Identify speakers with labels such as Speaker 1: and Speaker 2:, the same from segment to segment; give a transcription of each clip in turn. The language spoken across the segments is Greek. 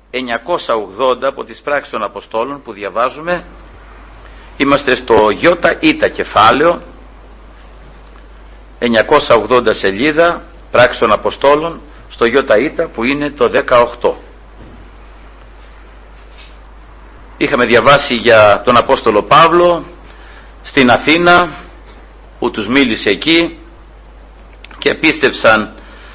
Speaker 1: 980 από τις πράξεις των Αποστόλων που διαβάζουμε. Είμαστε στο ΙΙ κεφάλαιο, 980 σελίδα, πράξεις των Αποστόλων, στο ΙΙ που είναι το 18. Είχαμε διαβάσει για τον Απόστολο Παύλο στην Αθήνα που τους μίλησε εκεί και πίστεψαν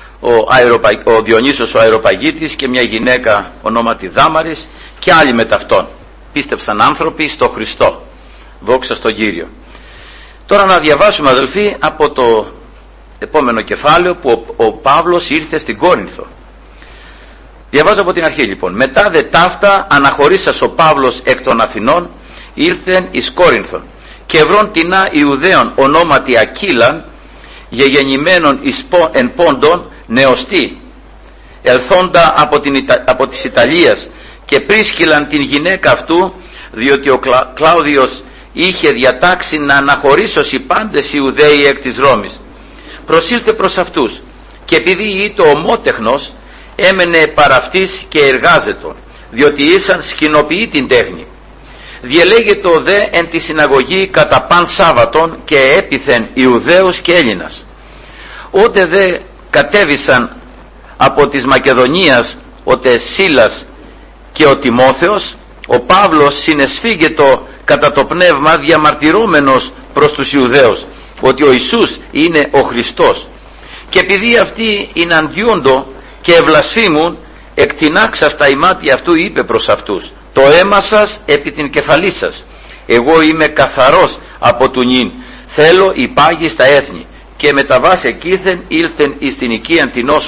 Speaker 1: ο Διονύσος ο Αεροπαγίτης και μια γυναίκα ονόματι Δάμαρης και άλλοι με ταυτόν. Πίστεψαν άνθρωποι στο Χριστό. Δόξα στον Κύριο. Τώρα να διαβάσουμε, αδελφοί, από το επόμενο κεφάλαιο που ο Παύλος ήρθε στην Κόρινθο. Διαβάζω από την αρχή λοιπόν. Μετά δε ταύτα αναχωρήσας ο Παύλος εκ των Αθηνών ήρθεν εις Κόρινθον και ευρών τινά Ιουδαίων ονόματι Ακύλαν γεγεννημένων εν πόντων νεοστή ελθόντα από της Ιταλίας και πρίσκυλαν την γυναίκα αυτού, διότι ο Κλάουδιος είχε διατάξει να αναχωρήσωσι πάντες Ιουδαίοι εκ της Ρώμης. Προσήλθε προς αυτούς και επειδή ήτο ομότεχνος έμενε παραυτής και εργάζετο, διότι ήσαν σκηνοποιεί την τέχνη. Διελέγεται ο δε εν τη συναγωγή κατά παν Σάββατον και έπιθεν Ιουδαίους και Έλληνας. Ότε δε κατέβησαν από της Μακεδονίας ο Σίλας και ο Τιμόθεος, ο Παύλος συνεσφίγετο κατά το πνεύμα διαμαρτυρόμενος προς τους Ιουδαίους ότι ο Ιησούς είναι ο Χριστός, και επειδή αυτοί εναντιούντο και ευλασφήμουν, εκτινάξας τα ημάτια αυτού είπε προς αυτούς: το αίμα σας επί την κεφαλή σας, εγώ είμαι καθαρός από του νυν, θέλω υπάγει στα έθνη. Και μεταβάς εκείθεν ήλθεν εις την οικίαν τινός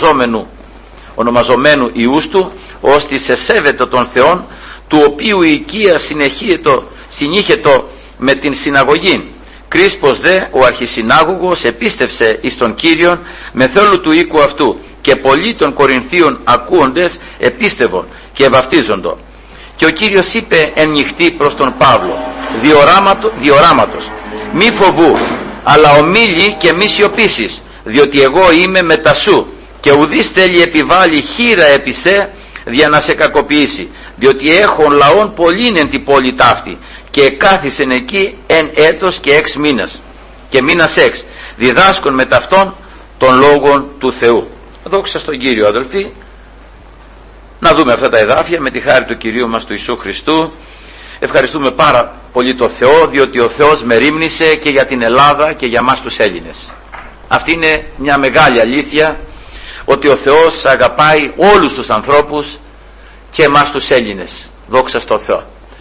Speaker 1: ονομαζομένου Ιούς του, ώστε σεσέβεται των Θεών, του οποίου η οικία συνήχετο με την συναγωγή. Κρίσπος δε ο αρχισυνάγωγος επίστευσε εις τον Κύριον με θέλου του οίκου αυτού, και πολλοί των Κορινθίων ακούοντες επίστευον και βαφτίζοντο. Και ο Κύριος είπε εν νυχτή προς τον Παύλο διοράματος: μη φοβού, αλλά ομίλη και μη σιωπήσεις, διότι εγώ είμαι μετά σου, και ουδείς θέλει επιβάλλει χείρα επί σε για να σε κακοποιήσει, διότι έχω λαόν πολλήν εν την πόλη ταύτη, και κάθισεν εκεί εν έτος και 6 μήνας, και μήνας 6 διδάσκον με ταυτόν των λόγων του Θεού. Δόξα στον Κύριο, αδελφοί. Να δούμε αυτά τα εδάφια με τη χάρη του Κυρίου μας του Ιησού Χριστού. Ευχαριστούμε πάρα πολύ το Θεό, διότι ο Θεός μερίμνησε και για την Ελλάδα και για μας τους Έλληνες. Αυτή είναι μια μεγάλη αλήθεια, ότι ο Θεός αγαπάει όλους τους ανθρώπους και εμάς τους Έλληνες. Δόξα στο Θεό.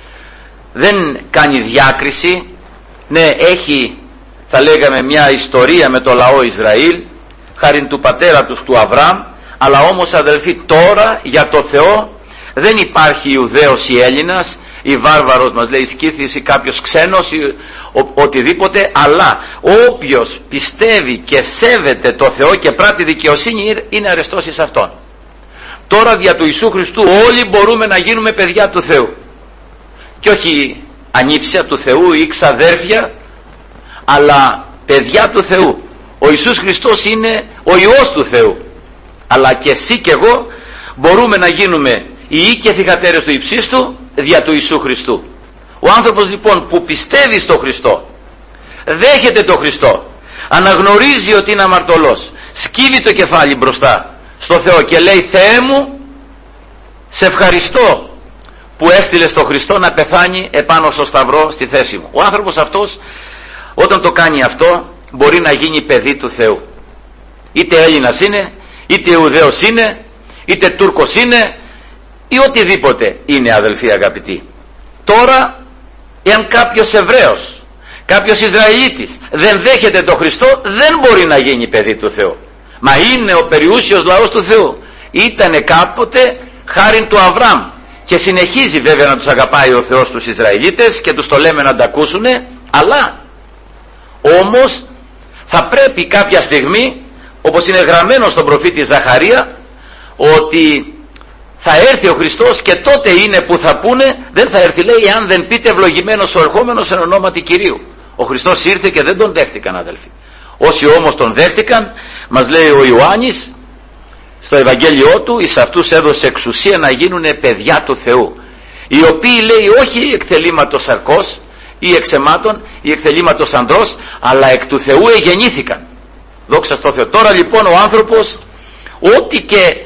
Speaker 1: Δεν κάνει διάκριση. Ναι, έχει, θα λέγαμε, μια ιστορία με το λαό Ισραήλ, χάριν του πατέρα τους του Αβραάμ, αλλά όμως, αδελφοί, τώρα για το Θεό δεν υπάρχει Ιουδαίος ή Έλληνας ή βάρβαρος, μας λέει, σκύθης ή κάποιος ξένος ή οτιδήποτε, αλλά όποιος πιστεύει και σέβεται το Θεό και πράττει δικαιοσύνη είναι αρεστός εις Αυτόν. Τώρα δια του Ιησού Χριστού όλοι μπορούμε να γίνουμε παιδιά του Θεού, και όχι ανήψια του Θεού ή ξαδέρφια, αλλά παιδιά του Θεού. Ο Ιησούς Χριστός είναι ο Υιός του Θεού, αλλά και εσύ και εγώ μπορούμε να γίνουμε οι οίκοι θυγατέρες του υψίστου δια του Ιησού Χριστού. Ο άνθρωπος λοιπόν που πιστεύει στο Χριστό, δέχεται το Χριστό, αναγνωρίζει ότι είναι αμαρτωλός, σκύβει το κεφάλι μπροστά στο Θεό και λέει: Θεέ μου, σε ευχαριστώ που έστειλες το Χριστό να πεθάνει επάνω στο σταυρό στη θέση μου. Ο άνθρωπος αυτός, όταν το κάνει αυτό, μπορεί να γίνει παιδί του Θεού. Είτε Έλληνας είναι, είτε Ιουδαίος είναι, είτε Τούρκος είναι, ή οτιδήποτε είναι, αδελφοί αγαπητοί. Τώρα, εάν κάποιος Εβραίος, κάποιος Ισραηλίτης δεν δέχεται το Χριστό, δεν μπορεί να γίνει παιδί του Θεού. Μα είναι ο περιούσιος λαός του Θεού. Ήτανε κάποτε χάριν του Αβραάμ, και συνεχίζει βέβαια να τους αγαπάει ο Θεός τους Ισραηλίτες και τους το λέμε να τα ακούσουνε, αλλά όμως θα πρέπει κάποια στιγμή, όπως είναι γραμμένο στον προφήτη Ζαχαρία, ότι θα έρθει ο Χριστός και τότε είναι που θα πούνε, δεν θα έρθει, λέει, εάν δεν πείτε ευλογημένος ο ερχόμενος εν ονόματι Κυρίου. Ο Χριστός ήρθε και δεν τον δέχτηκαν, αδελφοί. Όσοι όμως τον δέχτηκαν, μας λέει ο Ιωάννης στο Ευαγγέλιό του εις αυτούς έδωσε εξουσία να γίνουν παιδιά του Θεού, οι οποίοι λέει όχι εκ θελήματος σαρκός ή εξαιμάτων ή εκ θελήματος ανδρός, αλλά εκ του Θεού εγεννήθηκαν. Δόξα στο Θεό. Τώρα λοιπόν ο άνθρωπος, ό,τι και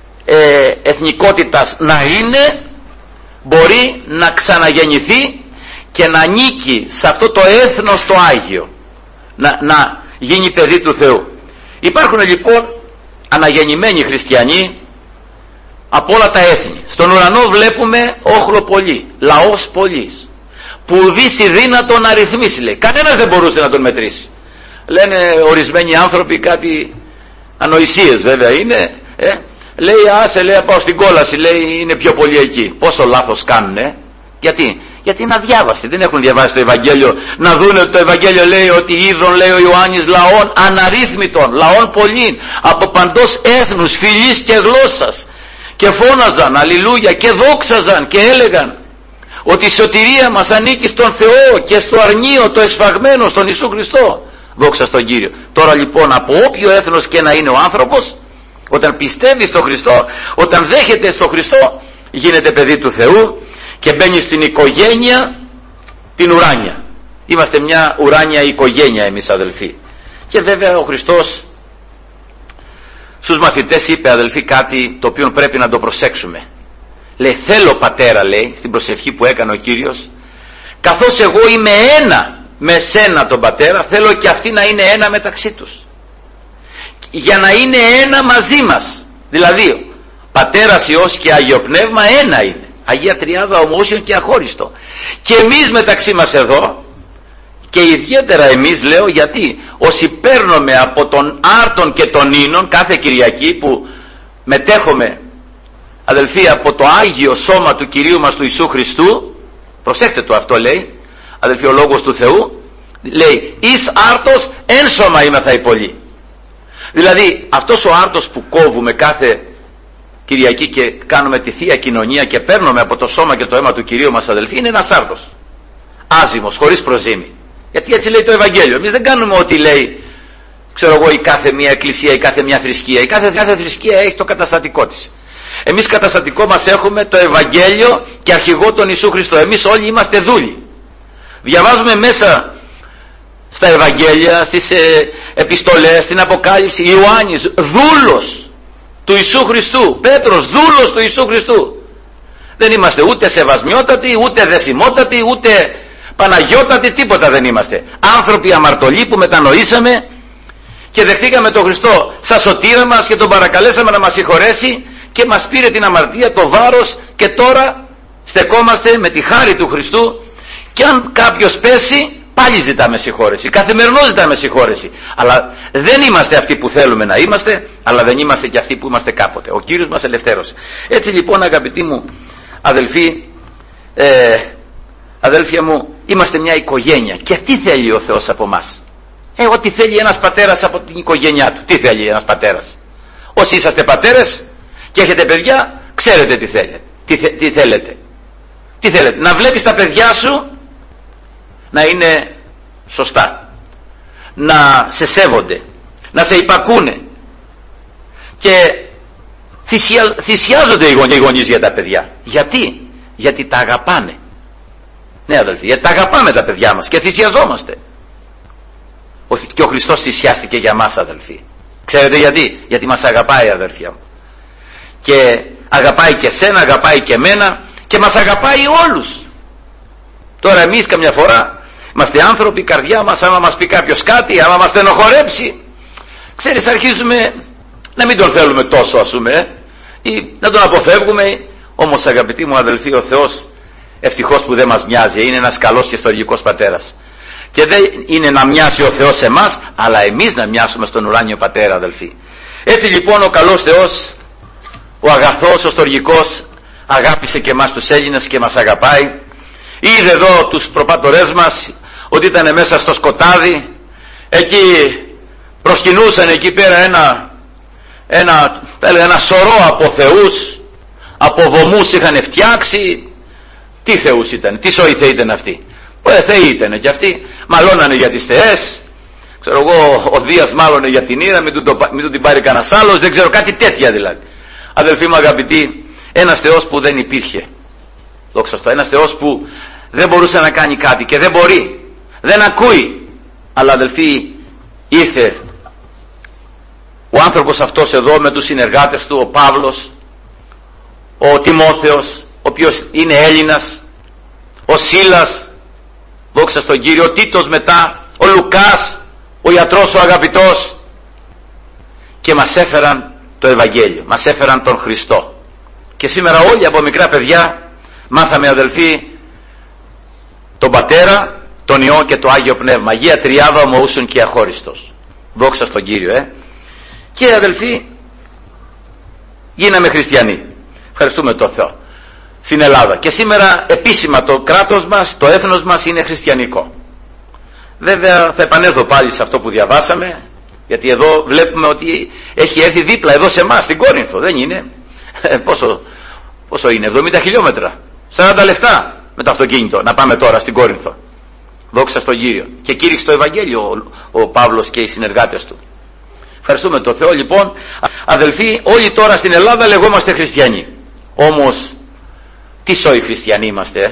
Speaker 1: εθνικότητας να είναι, μπορεί να ξαναγεννηθεί και να νίκει σε αυτό το έθνος το Άγιο, να γίνει παιδί του Θεού. Υπάρχουν λοιπόν αναγεννημένοι χριστιανοί από όλα τα έθνη. Στον ουρανό βλέπουμε όχλο πολύ, λαός πολύς, που δίσει δύνατο να ρυθμίσει, λέει. Κανένας δεν μπορούσε να τον μετρήσει. Λένε ορισμένοι άνθρωποι κάτι ανοησίες βέβαια είναι, λέει άσε, λέει, πάω στην κόλαση, λέει, είναι πιο πολύ εκεί. Πόσο λάθος κάνουνε. Γιατί είναι αδιάβαστοι, δεν έχουν διαβάσει το Ευαγγέλιο, να δούνε ότι το Ευαγγέλιο λέει ότι είδον, λέει ο Ιωάννης, λαών αναρρύθμιτων, λαών πολλήν, από παντός έθνους, φυλής και γλώσσας, και φώναζαν αλληλούια και δόξαζαν και έλεγαν ότι η σωτηρία μας ανήκει στον Θεό και στο αρνείο το εσφαγμένο, στον Ιησού Χριστό. Δόξα στον Κύριο. Τώρα λοιπόν από όποιο έθνος και να είναι ο άνθρωπος, όταν πιστεύει στον Χριστό, όταν δέχεται στον Χριστό, γίνεται παιδί του Θεού και μπαίνει στην οικογένεια την ουράνια. Είμαστε μια ουράνια οικογένεια εμείς, αδελφοί. Και βέβαια ο Χριστός στους μαθητές είπε, αδελφοί, κάτι το οποίο πρέπει να το προσέξουμε. Λέει, θέλω Πατέρα, λέει, στην προσευχή που έκανε ο Κύριος, καθώς εγώ είμαι ένα με σένα τον Πατέρα, θέλω και αυτοί να είναι ένα μεταξύ τους, για να είναι ένα μαζί μας. Δηλαδή Πατέρας, Υιός και Άγιο Πνεύμα ένα είναι, Αγία Τριάδα ομοούσιον και αχώριστο. Και εμείς μεταξύ μας εδώ, και ιδιαίτερα εμείς, λέω, γιατί όσοι παίρνουμε από τον άρτον και τον ίνον κάθε Κυριακή, που μετέχουμε, αδελφοί, από το Άγιο Σώμα του Κυρίου μας του Ιησού Χριστού, προσέχτε το αυτό, λέει, αδελφοί, ο Λόγος του Θεού, λέει, εις άρτος εν σώμα είμεθα οι πολλοί. Δηλαδή αυτός ο άρτος που κόβουμε κάθε Κυριακή και κάνουμε τη Θεία Κοινωνία και παίρνουμε από το σώμα και το αίμα του Κυρίου μας, αδελφοί, είναι ένας άρτος άζυμος, χωρίς προζύμι. Γιατί έτσι λέει το Ευαγγέλιο. Εμείς δεν κάνουμε ό,τι λέει, ξέρω εγώ, η κάθε μια εκκλησία, η κάθε μια θρησκεία. Η κάθε θρησκεία έχει το καταστατικό της. Εμείς καταστατικό μας έχουμε το Ευαγγέλιο και αρχηγό τον Ιησού Χριστό. Εμείς όλοι είμαστε δούλοι. Διαβάζουμε μέσα στα Ευαγγέλια, στις επιστολές, στην Αποκάλυψη, Ιωάννης δούλος του Ιησού Χριστού, Πέτρος δούλος του Ιησού Χριστού. Δεν είμαστε ούτε σεβασμιότατοι, ούτε δεσιμότατοι, ούτε παναγιώτατοι, τίποτα δεν είμαστε. Άνθρωποι αμαρτωλοί που μετανοήσαμε και δεχτήκαμε τον Χριστό σαν σωτήρα μας και τον παρακαλέσαμε να μας συγχωρέσει και μας πήρε την αμαρτία, το βάρος, και τώρα στεκόμαστε με τη χάρη του Χριστού, και αν κάποιος πέσει πάλι ζητάμε συγχώρεση, καθημερινώς ζητάμε συγχώρεση. Αλλά δεν είμαστε αυτοί που θέλουμε να είμαστε, αλλά δεν είμαστε και αυτοί που είμαστε κάποτε. Ο Κύριος μας ελευθέρωσε. Έτσι λοιπόν, αγαπητοί μου αδελφοί, αδέλφια μου, είμαστε μια οικογένεια. Και τι θέλει ο Θεός από μας? Ό,τι θέλει ένας πατέρας από την οικογένειά του. Τι θέλει ένας πατέρας? Όσοι είσαστε πατέρες και έχετε παιδιά, ξέρετε τι θέλετε. Τι θέλετε? Να βλέπεις τα παιδιά σου να είναι σωστά, να σε σέβονται, να σε υπακούνε, και θυσιάζονται οι γονείς για τα παιδιά. Γιατί τα αγαπάνε. Ναι, αδελφοί, γιατί τα αγαπάμε τα παιδιά μας και θυσιαζόμαστε. Και ο Χριστός θυσιάστηκε για μας, αδελφοί. Ξέρετε γιατί μας αγαπάει, αδελφιά μου, και αγαπάει και σένα, αγαπάει και εμένα, και μας αγαπάει όλους. Τώρα εμείς καμιά φορά είμαστε άνθρωποι, η καρδιά μας, άμα μας πει κάποιος κάτι, άμα μας στενοχωρέψει, ξέρεις, αρχίζουμε να μην τον θέλουμε τόσο, ας πούμε, ή να τον αποφεύγουμε. Όμως, αγαπητοί μου αδελφοί, ο Θεός ευτυχώς που δεν μας μοιάζει, είναι ένας καλός και στοργικός πατέρας, και δεν είναι να μοιάσει ο Θεός σε εμάς, αλλά εμείς να μοιάσουμε στον ουράνιο πατέρα, αδελφοί. Έτσι λοιπόν ο καλός Θεός, ο αγαθός, ο στοργικός, αγάπησε και εμάς τους Έλληνες και μας αγαπάει. Είδε εδώ τους προπατορές μας ότι ήταν μέσα στο σκοτάδι, εκεί προσκυνούσαν εκεί πέρα ένα σωρό από θεούς, από βωμούς είχαν φτιάξει. Τι θεούς ήταν, τι σοϊ θεοί ήταν αυτοί? Θεοί ήταν και αυτοί, μαλώνανε για τις θεές, ξέρω εγώ, ο Δίας μάλλον για την ήρα, μην του την πάρει κανένας άλλος, δεν ξέρω, κάτι τέτοια δηλαδή. Αδελφοί μου αγαπητοί, ένας Θεός που δεν υπήρχε, δόξα τω Θεώ, ένας Θεός που δεν μπορούσε να κάνει κάτι και δεν μπορεί, δεν ακούει, αλλά αδελφοί, ήρθε ο άνθρωπος αυτός εδώ με τους συνεργάτες του, ο Παύλος, ο Τιμόθεος, ο οποίος είναι Έλληνας, ο Σίλας, δόξα στον Κύριο, ο Τίτος μετά, ο Λουκάς, ο ιατρός ο αγαπητός, και μας έφεραν το Ευαγγέλιο, μας έφεραν τον Χριστό. Και σήμερα όλοι από μικρά παιδιά μάθαμε, αδελφοί, τον Πατέρα, τον Υιό και το Άγιο Πνεύμα, Αγία Τριάδα ομοούσουν και αχώριστος. Δόξα στον Κύριο. Και αδελφοί, γίναμε χριστιανοί, ευχαριστούμε τον Θεό, στην Ελλάδα. Και σήμερα επίσημα το κράτος μας, το έθνος μας είναι χριστιανικό. Βέβαια θα επανέλθω πάλι σε αυτό που διαβάσαμε, γιατί εδώ βλέπουμε ότι έχει έρθει δίπλα εδώ σε εμάς, στην Κόρινθο, δεν είναι? Πόσο είναι, 70 χιλιόμετρα, 40 λεπτά με το αυτοκίνητο να πάμε τώρα στην Κόρινθο. Δόξα στον Κύριο. Και κήρυξε το Ευαγγέλιο ο Παύλος και οι συνεργάτες του. Ευχαριστούμε τον Θεό. Λοιπόν, αδελφοί, όλοι τώρα στην Ελλάδα λεγόμαστε χριστιανοί. Όμως τι σόι χριστιανοί είμαστε?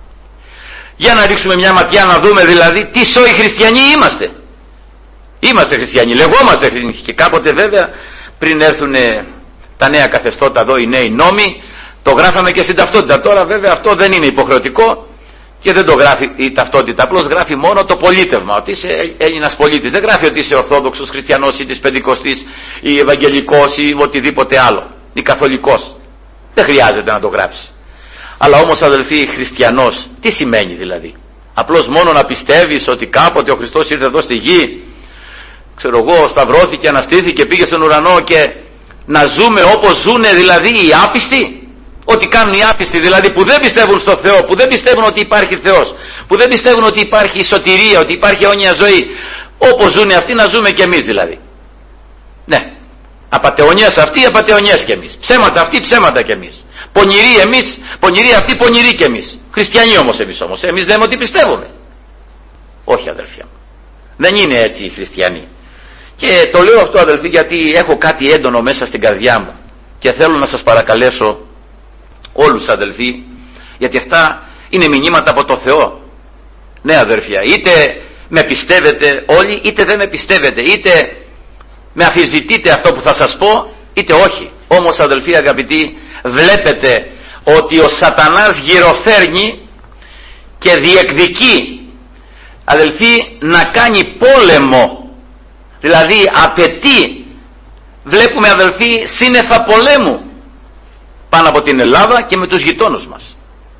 Speaker 1: Για να ρίξουμε μια ματιά να δούμε δηλαδή τι σόι χριστιανοί είμαστε. Είμαστε χριστιανοί, λεγόμαστε χριστιανοί. Και κάποτε βέβαια πριν έρθουν τα νέα καθεστώτα εδώ, οι νέοι νόμοι, το γράφαμε και στην ταυτότητα. Τώρα βέβαια αυτό δεν είναι υποχρεωτικό και δεν το γράφει η ταυτότητα. Απλώς γράφει μόνο το πολίτευμα, ότι είσαι Έλληνας πολίτης. Δεν γράφει ότι είσαι Ορθόδοξος χριστιανός ή της Πεντηκοστής ή Ευαγγελικός ή οτιδήποτε άλλο, ή Καθολικός. Δεν χρειάζεται να το γράψει. Αλλά όμως, αδελφοί, χριστιανός τι σημαίνει δηλαδή? Απλώς μόνο να πιστεύεις ότι κάποτε ο Χριστός ήρθε εδώ στη γη, ξέρω εγώ, σταυρώθηκε, αναστήθηκε, πήγε στον ουρανό, και να ζούμε όπως ζουνε δηλαδή οι άπιστοι? Ό,τι κάνουν οι άπιστοι δηλαδή, που δεν πιστεύουν στο Θεό, που δεν πιστεύουν ότι υπάρχει Θεός, που δεν πιστεύουν ότι υπάρχει σωτηρία, ότι υπάρχει αιώνια ζωή, όπως ζουν αυτοί να ζούμε κι εμείς δηλαδή. Ναι, απατεωνιές αυτοί, απατεωνιές κι εμείς, ψέματα αυτοί, ψέματα κι εμείς, πονηροί εμείς, πονηροί αυτοί, πονηροί κι εμείς. Χριστιανοί όμως εμείς λέμε ότι πιστεύουμε. Όχι, αδελφιά μου, δεν είναι έτσι οι χριστιανοί. Και το λέω αυτό, αδελφοί, γιατί έχω κάτι έντονο μέσα στην καρδιά μου και θέλω να σας παρακαλέσω όλους, αδελφοί, γιατί αυτά είναι μηνύματα από το Θεό. Ναι, αδελφιά, είτε με πιστεύετε όλοι, είτε δεν με πιστεύετε, είτε με αμφισβητείτε αυτό που θα σας πω, είτε όχι. Όμως, αδελφοί αγαπητοί, βλέπετε ότι ο σατανάς γυροφέρνει και διεκδικεί, αδελφοί, να κάνει πόλεμο, δηλαδή απαιτεί, βλέπουμε, αδελφοί, σύννεφα πολέμου πάνω από την Ελλάδα και με τους γειτόνους μας.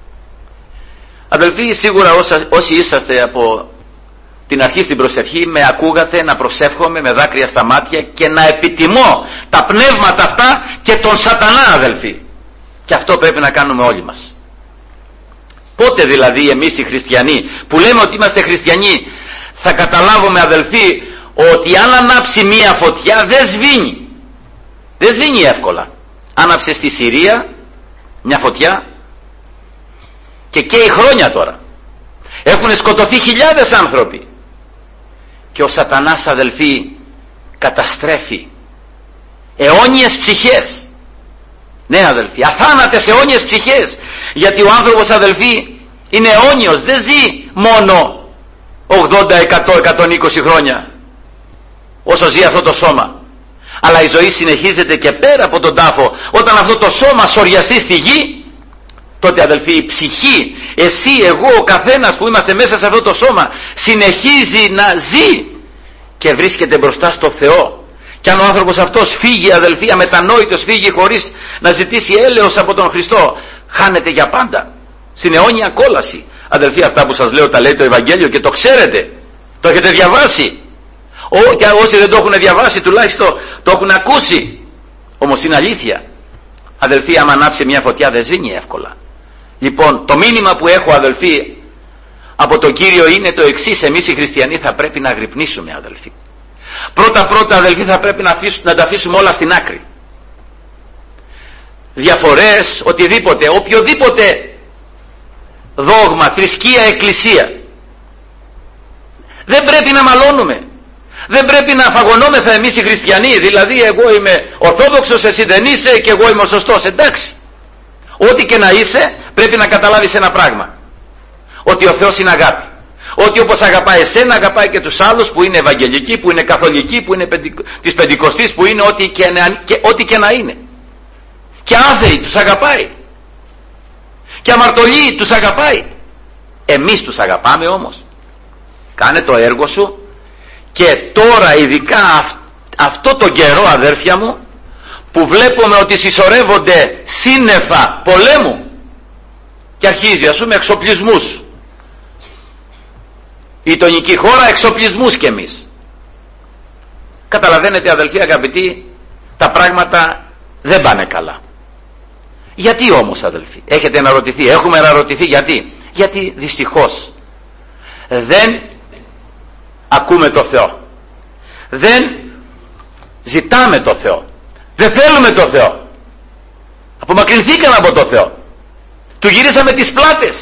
Speaker 1: Αδελφοί, σίγουρα όσοι είσαστε από την αρχή στην προσευχή, με ακούγατε να προσεύχομαι με δάκρυα στα μάτια και να επιτιμώ τα πνεύματα αυτά και τον σατανά, αδελφοί. Και αυτό πρέπει να κάνουμε όλοι μας. Πότε δηλαδή εμείς οι χριστιανοί που λέμε ότι είμαστε χριστιανοί θα καταλάβουμε, αδελφοί, ότι αν ανάψει μία φωτιά δεν σβήνει. Δεν σβήνει εύκολα. Άναψε στη Συρία μια φωτιά και καίει χρόνια τώρα. Έχουν σκοτωθεί χιλιάδες άνθρωποι. Και ο σατανάς, αδελφοί, καταστρέφει αιώνιες ψυχές. Ναι, αδελφοί, αθάνατες αιώνιες ψυχές. Γιατί ο άνθρωπος, αδελφοί, είναι αιώνιος. Δεν ζει μόνο 80, 100, 120 χρόνια όσο ζει αυτό το σώμα. Αλλά η ζωή συνεχίζεται και πέρα από τον τάφο. Όταν αυτό το σώμα σωριαστεί στη γη, τότε, αδελφοί, η ψυχή, εσύ, εγώ, ο καθένας που είμαστε μέσα σε αυτό το σώμα, συνεχίζει να ζει και βρίσκεται μπροστά στο Θεό. Και αν ο άνθρωπος αυτός φύγει, αδελφοί, αμετανόητος, φύγει χωρίς να ζητήσει έλεος από τον Χριστό, χάνεται για πάντα στην αιώνια κόλαση. Αδελφοί, αυτά που σας λέω τα λέει το Ευαγγέλιο και το ξέρετε, το έχετε διαβάσει. Και όσοι δεν το έχουν διαβάσει, τουλάχιστον το έχουν ακούσει. Όμως είναι αλήθεια. Αδελφοί, άμα ανάψει μια φωτιά δεν σβήνει εύκολα. Λοιπόν, το μήνυμα που έχω, αδελφοί, από τον Κύριο είναι το εξής: εμείς οι χριστιανοί θα πρέπει να αγρυπνήσουμε, αδελφοί. Πρώτα, αδελφοί, θα πρέπει να τα αφήσουμε όλα στην άκρη. Διαφορές, οτιδήποτε, οποιοδήποτε δόγμα, θρησκεία, εκκλησία. Δεν πρέπει να μαλώνουμε. Δεν πρέπει να φαγωνόμεθα εμείς οι χριστιανοί, δηλαδή εγώ είμαι ορθόδοξος, εσύ δεν είσαι και εγώ είμαι ο σωστός. Εντάξει, ό,τι και να είσαι πρέπει να καταλάβεις ένα πράγμα, ότι ο Θεός είναι αγάπη, ότι όπως αγαπάει εσένα αγαπάει και τους άλλους που είναι ευαγγελικοί, που είναι καθολικοί, που είναι της Πεντηκοστής, που είναι ό,τι και να είναι, και άθεοι τους αγαπάει, και αμαρτωλοί τους αγαπάει. Εμείς τους αγαπάμε όμως. Κάνε το έργο σου. Και τώρα ειδικά αυτό το καιρό, αδέρφια μου, που βλέπουμε ότι συσσωρεύονται σύννεφα πολέμου και αρχίζει, ας πούμε, εξοπλισμούς, η γειτονική χώρα εξοπλισμούς κι εμείς. Καταλαβαίνετε, αδελφοί αγαπητοί, τα πράγματα δεν πάνε καλά. Γιατί όμως, αδελφοί? Έχετε αναρωτηθεί, έχουμε αναρωτηθεί γιατί? Γιατί δυστυχώς δεν ακούμε το Θεό, δεν ζητάμε το Θεό, δεν θέλουμε το Θεό, απομακρυνθήκαμε από το Θεό, του γυρίσαμε τις πλάτες.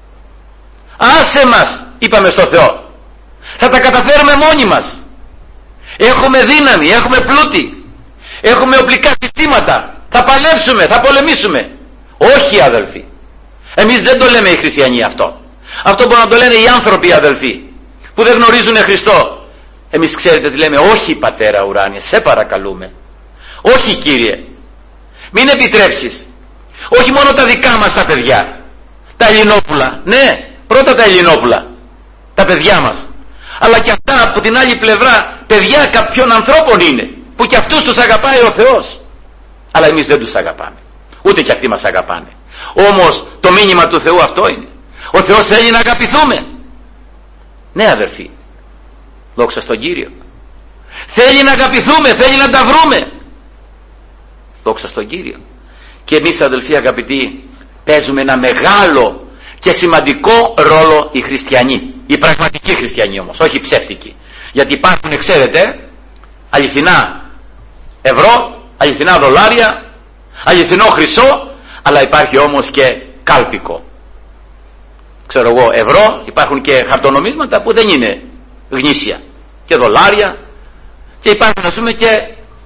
Speaker 1: Άσε μας, είπαμε στο Θεό, θα τα καταφέρουμε μόνοι μας, έχουμε δύναμη, έχουμε πλούτη, έχουμε οπλικά συστήματα, θα παλέψουμε, θα πολεμήσουμε. Όχι, αδελφοί, εμείς δεν το λέμε οι χριστιανοί αυτό. Αυτό μπορούν να το λένε οι άνθρωποι, αδελφοί, που δεν γνωρίζουν Χριστό. Εμείς ξέρετε τι λέμε? Όχι, Πατέρα ουράνιε, σε παρακαλούμε, όχι Κύριε, μην επιτρέψεις, όχι μόνο τα δικά μας τα παιδιά, τα Ελληνόπουλα, ναι, πρώτα τα Ελληνόπουλα, τα παιδιά μας, αλλά και αυτά από την άλλη πλευρά παιδιά κάποιων ανθρώπων είναι, που και αυτούς τους αγαπάει ο Θεός, αλλά εμείς δεν τους αγαπάμε, ούτε και αυτοί μας αγαπάνε. Όμως το μήνυμα του Θεού αυτό είναι, ο Θεός θέλει να αγαπηθούμε. Ναι, αδερφοί, δόξα στον Κύριο, θέλει να αγαπηθούμε, θέλει να τα βρούμε, δόξα στον Κύριο. Και εμείς, αδελφοί αγαπητοί, παίζουμε ένα μεγάλο και σημαντικό ρόλο οι χριστιανοί, οι πραγματικοί χριστιανοί όμως, όχι οι ψεύτικοι. Γιατί υπάρχουν, ξέρετε, αληθινά ευρώ, αληθινά δολάρια, αληθινό χρυσό, αλλά υπάρχει όμως και κάλπικο. Ξέρω εγώ, ευρώ, υπάρχουν και χαρτονομίσματα που δεν είναι γνήσια, και δολάρια, και υπάρχουν, ας πούμε, και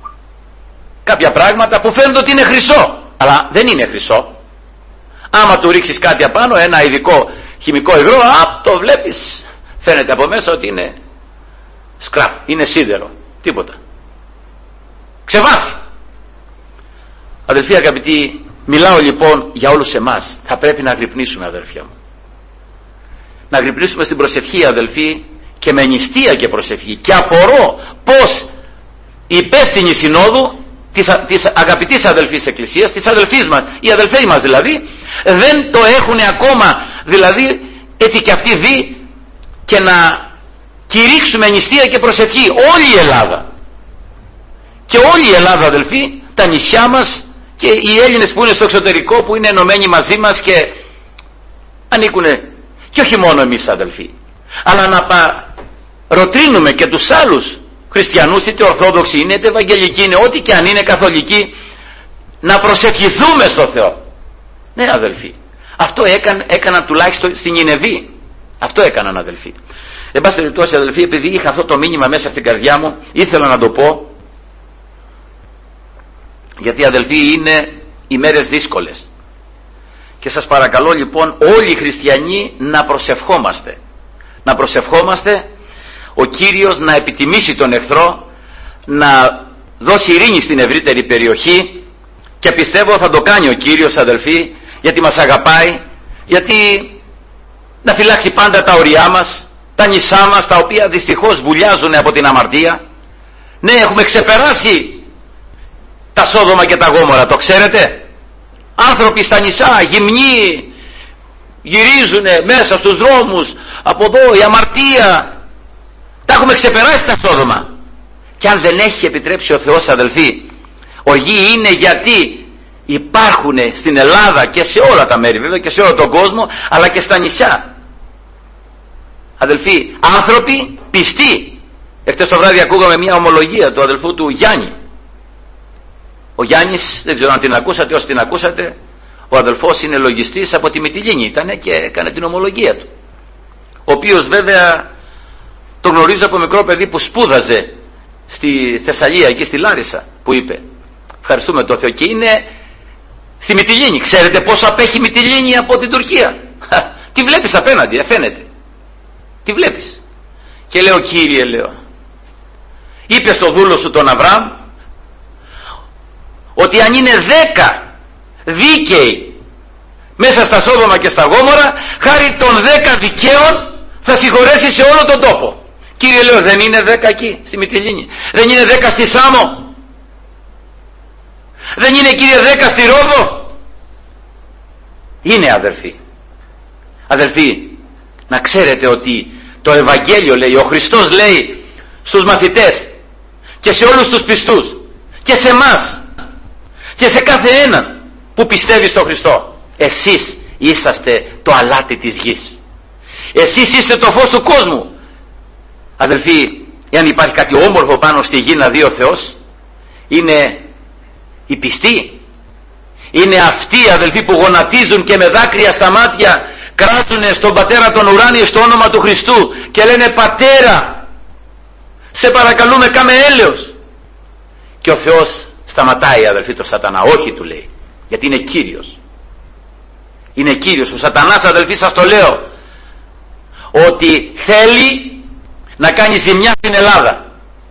Speaker 1: κάποια πράγματα που φαίνονται ότι είναι χρυσό, αλλά δεν είναι χρυσό. Άμα του ρίξεις κάτι απάνω, ένα ειδικό χημικό υγρό, το βλέπεις, φαίνεται από μέσα ότι είναι σκραπ, είναι σίδερο, τίποτα, ξεβάφει. Αδελφοί αγαπητοί, μιλάω λοιπόν για όλους εμάς. Θα πρέπει να αγρυπνήσουμε, αδελφιά μου, να αγρυπνήσουμε στην προσευχή, αδελφοί, και με νηστεία και προσευχή. Και απορώ πως η υπεύθυνη συνόδου της αγαπητής αδελφής εκκλησίας, της αδελφής μας, οι αδελφοί μας δηλαδή, δεν το έχουν ακόμα, δηλαδή έτσι και αυτοί δει, και να κηρύξουμε νηστεία και προσευχή όλη η Ελλάδα. Και όλη η Ελλάδα, αδελφοί, τα νησιά μας και οι Έλληνες που είναι στο εξωτερικό, που είναι ενωμένοι μαζί μας και ανήκουν, και όχι μόνο εμείς, αδελφοί, αλλά να παροτρύνουμε και τους άλλους χριστιανούς, είτε ορθόδοξοι είναι, είτε ευαγγελικοί είναι, ό,τι και αν είναι, καθολικοί, να προσευχηθούμε στο Θεό. Ναι, αδελφοί, αυτό έκαναν τουλάχιστον στην Νινεβή. Αυτό έκαναν, αδελφοί. Εν πάση περιπτώσει, αδελφοί, επειδή είχα αυτό το μήνυμα μέσα στην καρδιά μου, ήθελα να το πω, γιατί, αδελφοί, είναι ημέρες δύσκολες. Και σας παρακαλώ λοιπόν όλοι οι χριστιανοί να προσευχόμαστε. Να προσευχόμαστε ο Κύριος να επιτιμήσει τον εχθρό, να δώσει ειρήνη στην ευρύτερη περιοχή, και πιστεύω θα το κάνει ο Κύριος, αδελφοί, γιατί μας αγαπάει, γιατί να φυλάξει πάντα τα ωριά μας, τα νησά μας, τα οποία δυστυχώς βουλιάζουν από την αμαρτία. Ναι, έχουμε ξεπεράσει τα Σόδομα και τα Γόμορα, το ξέρετε. Άνθρωποι στα νησά, γυμνοί, γυρίζουν μέσα στους δρόμους, από εδώ η αμαρτία. Τα έχουμε ξεπεράσει τα Σόδομα. Και αν δεν έχει επιτρέψει ο Θεός, αδελφοί, οργή είναι γιατί υπάρχουν στην Ελλάδα και σε όλα τα μέρη, βέβαια, και σε όλο τον κόσμο, αλλά και στα νησιά, αδελφοί, άνθρωποι πιστοί. Εχθές το βράδυ ακούγαμε μια ομολογία του αδελφού του Γιάννη. Ο Γιάννης, δεν ξέρω αν την ακούσατε, όσοι την ακούσατε, ο αδελφός είναι λογιστής από τη Μυτιλήνη, ήταν και έκανε την ομολογία του, ο οποίος βέβαια Το γνωρίζω από μικρό παιδί που σπούδαζε στη Θεσσαλία, εκεί στη Λάρισα, που είπε ευχαριστούμε τον Θεό, και είναι στη Μυτιλήνη. Ξέρετε πόσο απέχει η Μυτιλήνη από την Τουρκία? Τι βλέπεις απέναντι, φαίνεται. Τι βλέπεις? Και λέω, Κύριε, λέω, είπε στο δούλο σου τον Αβραάμ ότι αν είναι 10 δίκαιοι μέσα στα Σόδομα και στα Γόμορα, χάρη των 10 δικαίων θα συγχωρέσει σε όλο τον τόπο. Κύριε, λέω, δεν είναι 10 εκεί στη Μυτιλήνη? Δεν είναι 10 στη Σάμο? Δεν είναι, Κύριε, 10 στη Ρόδο? Είναι, αδελφοί. Αδελφοί, να ξέρετε ότι το Ευαγγέλιο, λέει, ο Χριστός λέει στους μαθητές και σε όλους τους πιστούς και σε εμάς και σε κάθε έναν που πιστεύει στον Χριστό, εσείς είσαστε το αλάτι της γης. Εσείς είστε το φως του κόσμου. Αδελφοί, εάν υπάρχει κάτι όμορφο πάνω στη γη να δει ο Θεός, είναι οι πιστοί. Είναι αυτοί, αδελφοί, που γονατίζουν και με δάκρυα στα μάτια κράζουν στον Πατέρα τον ουράνιο στο όνομα του Χριστού και λένε, Πατέρα, σε παρακαλούμε, κάμε έλεος. Και ο Θεός σταματάει, αδελφοί, το Σατανά. Όχι, του λέει, γιατί είναι Κύριος. Είναι Κύριος. Ο Σατανάς, αδελφοί, σας το λέω, ότι θέλει να κάνει ζημιά στην Ελλάδα.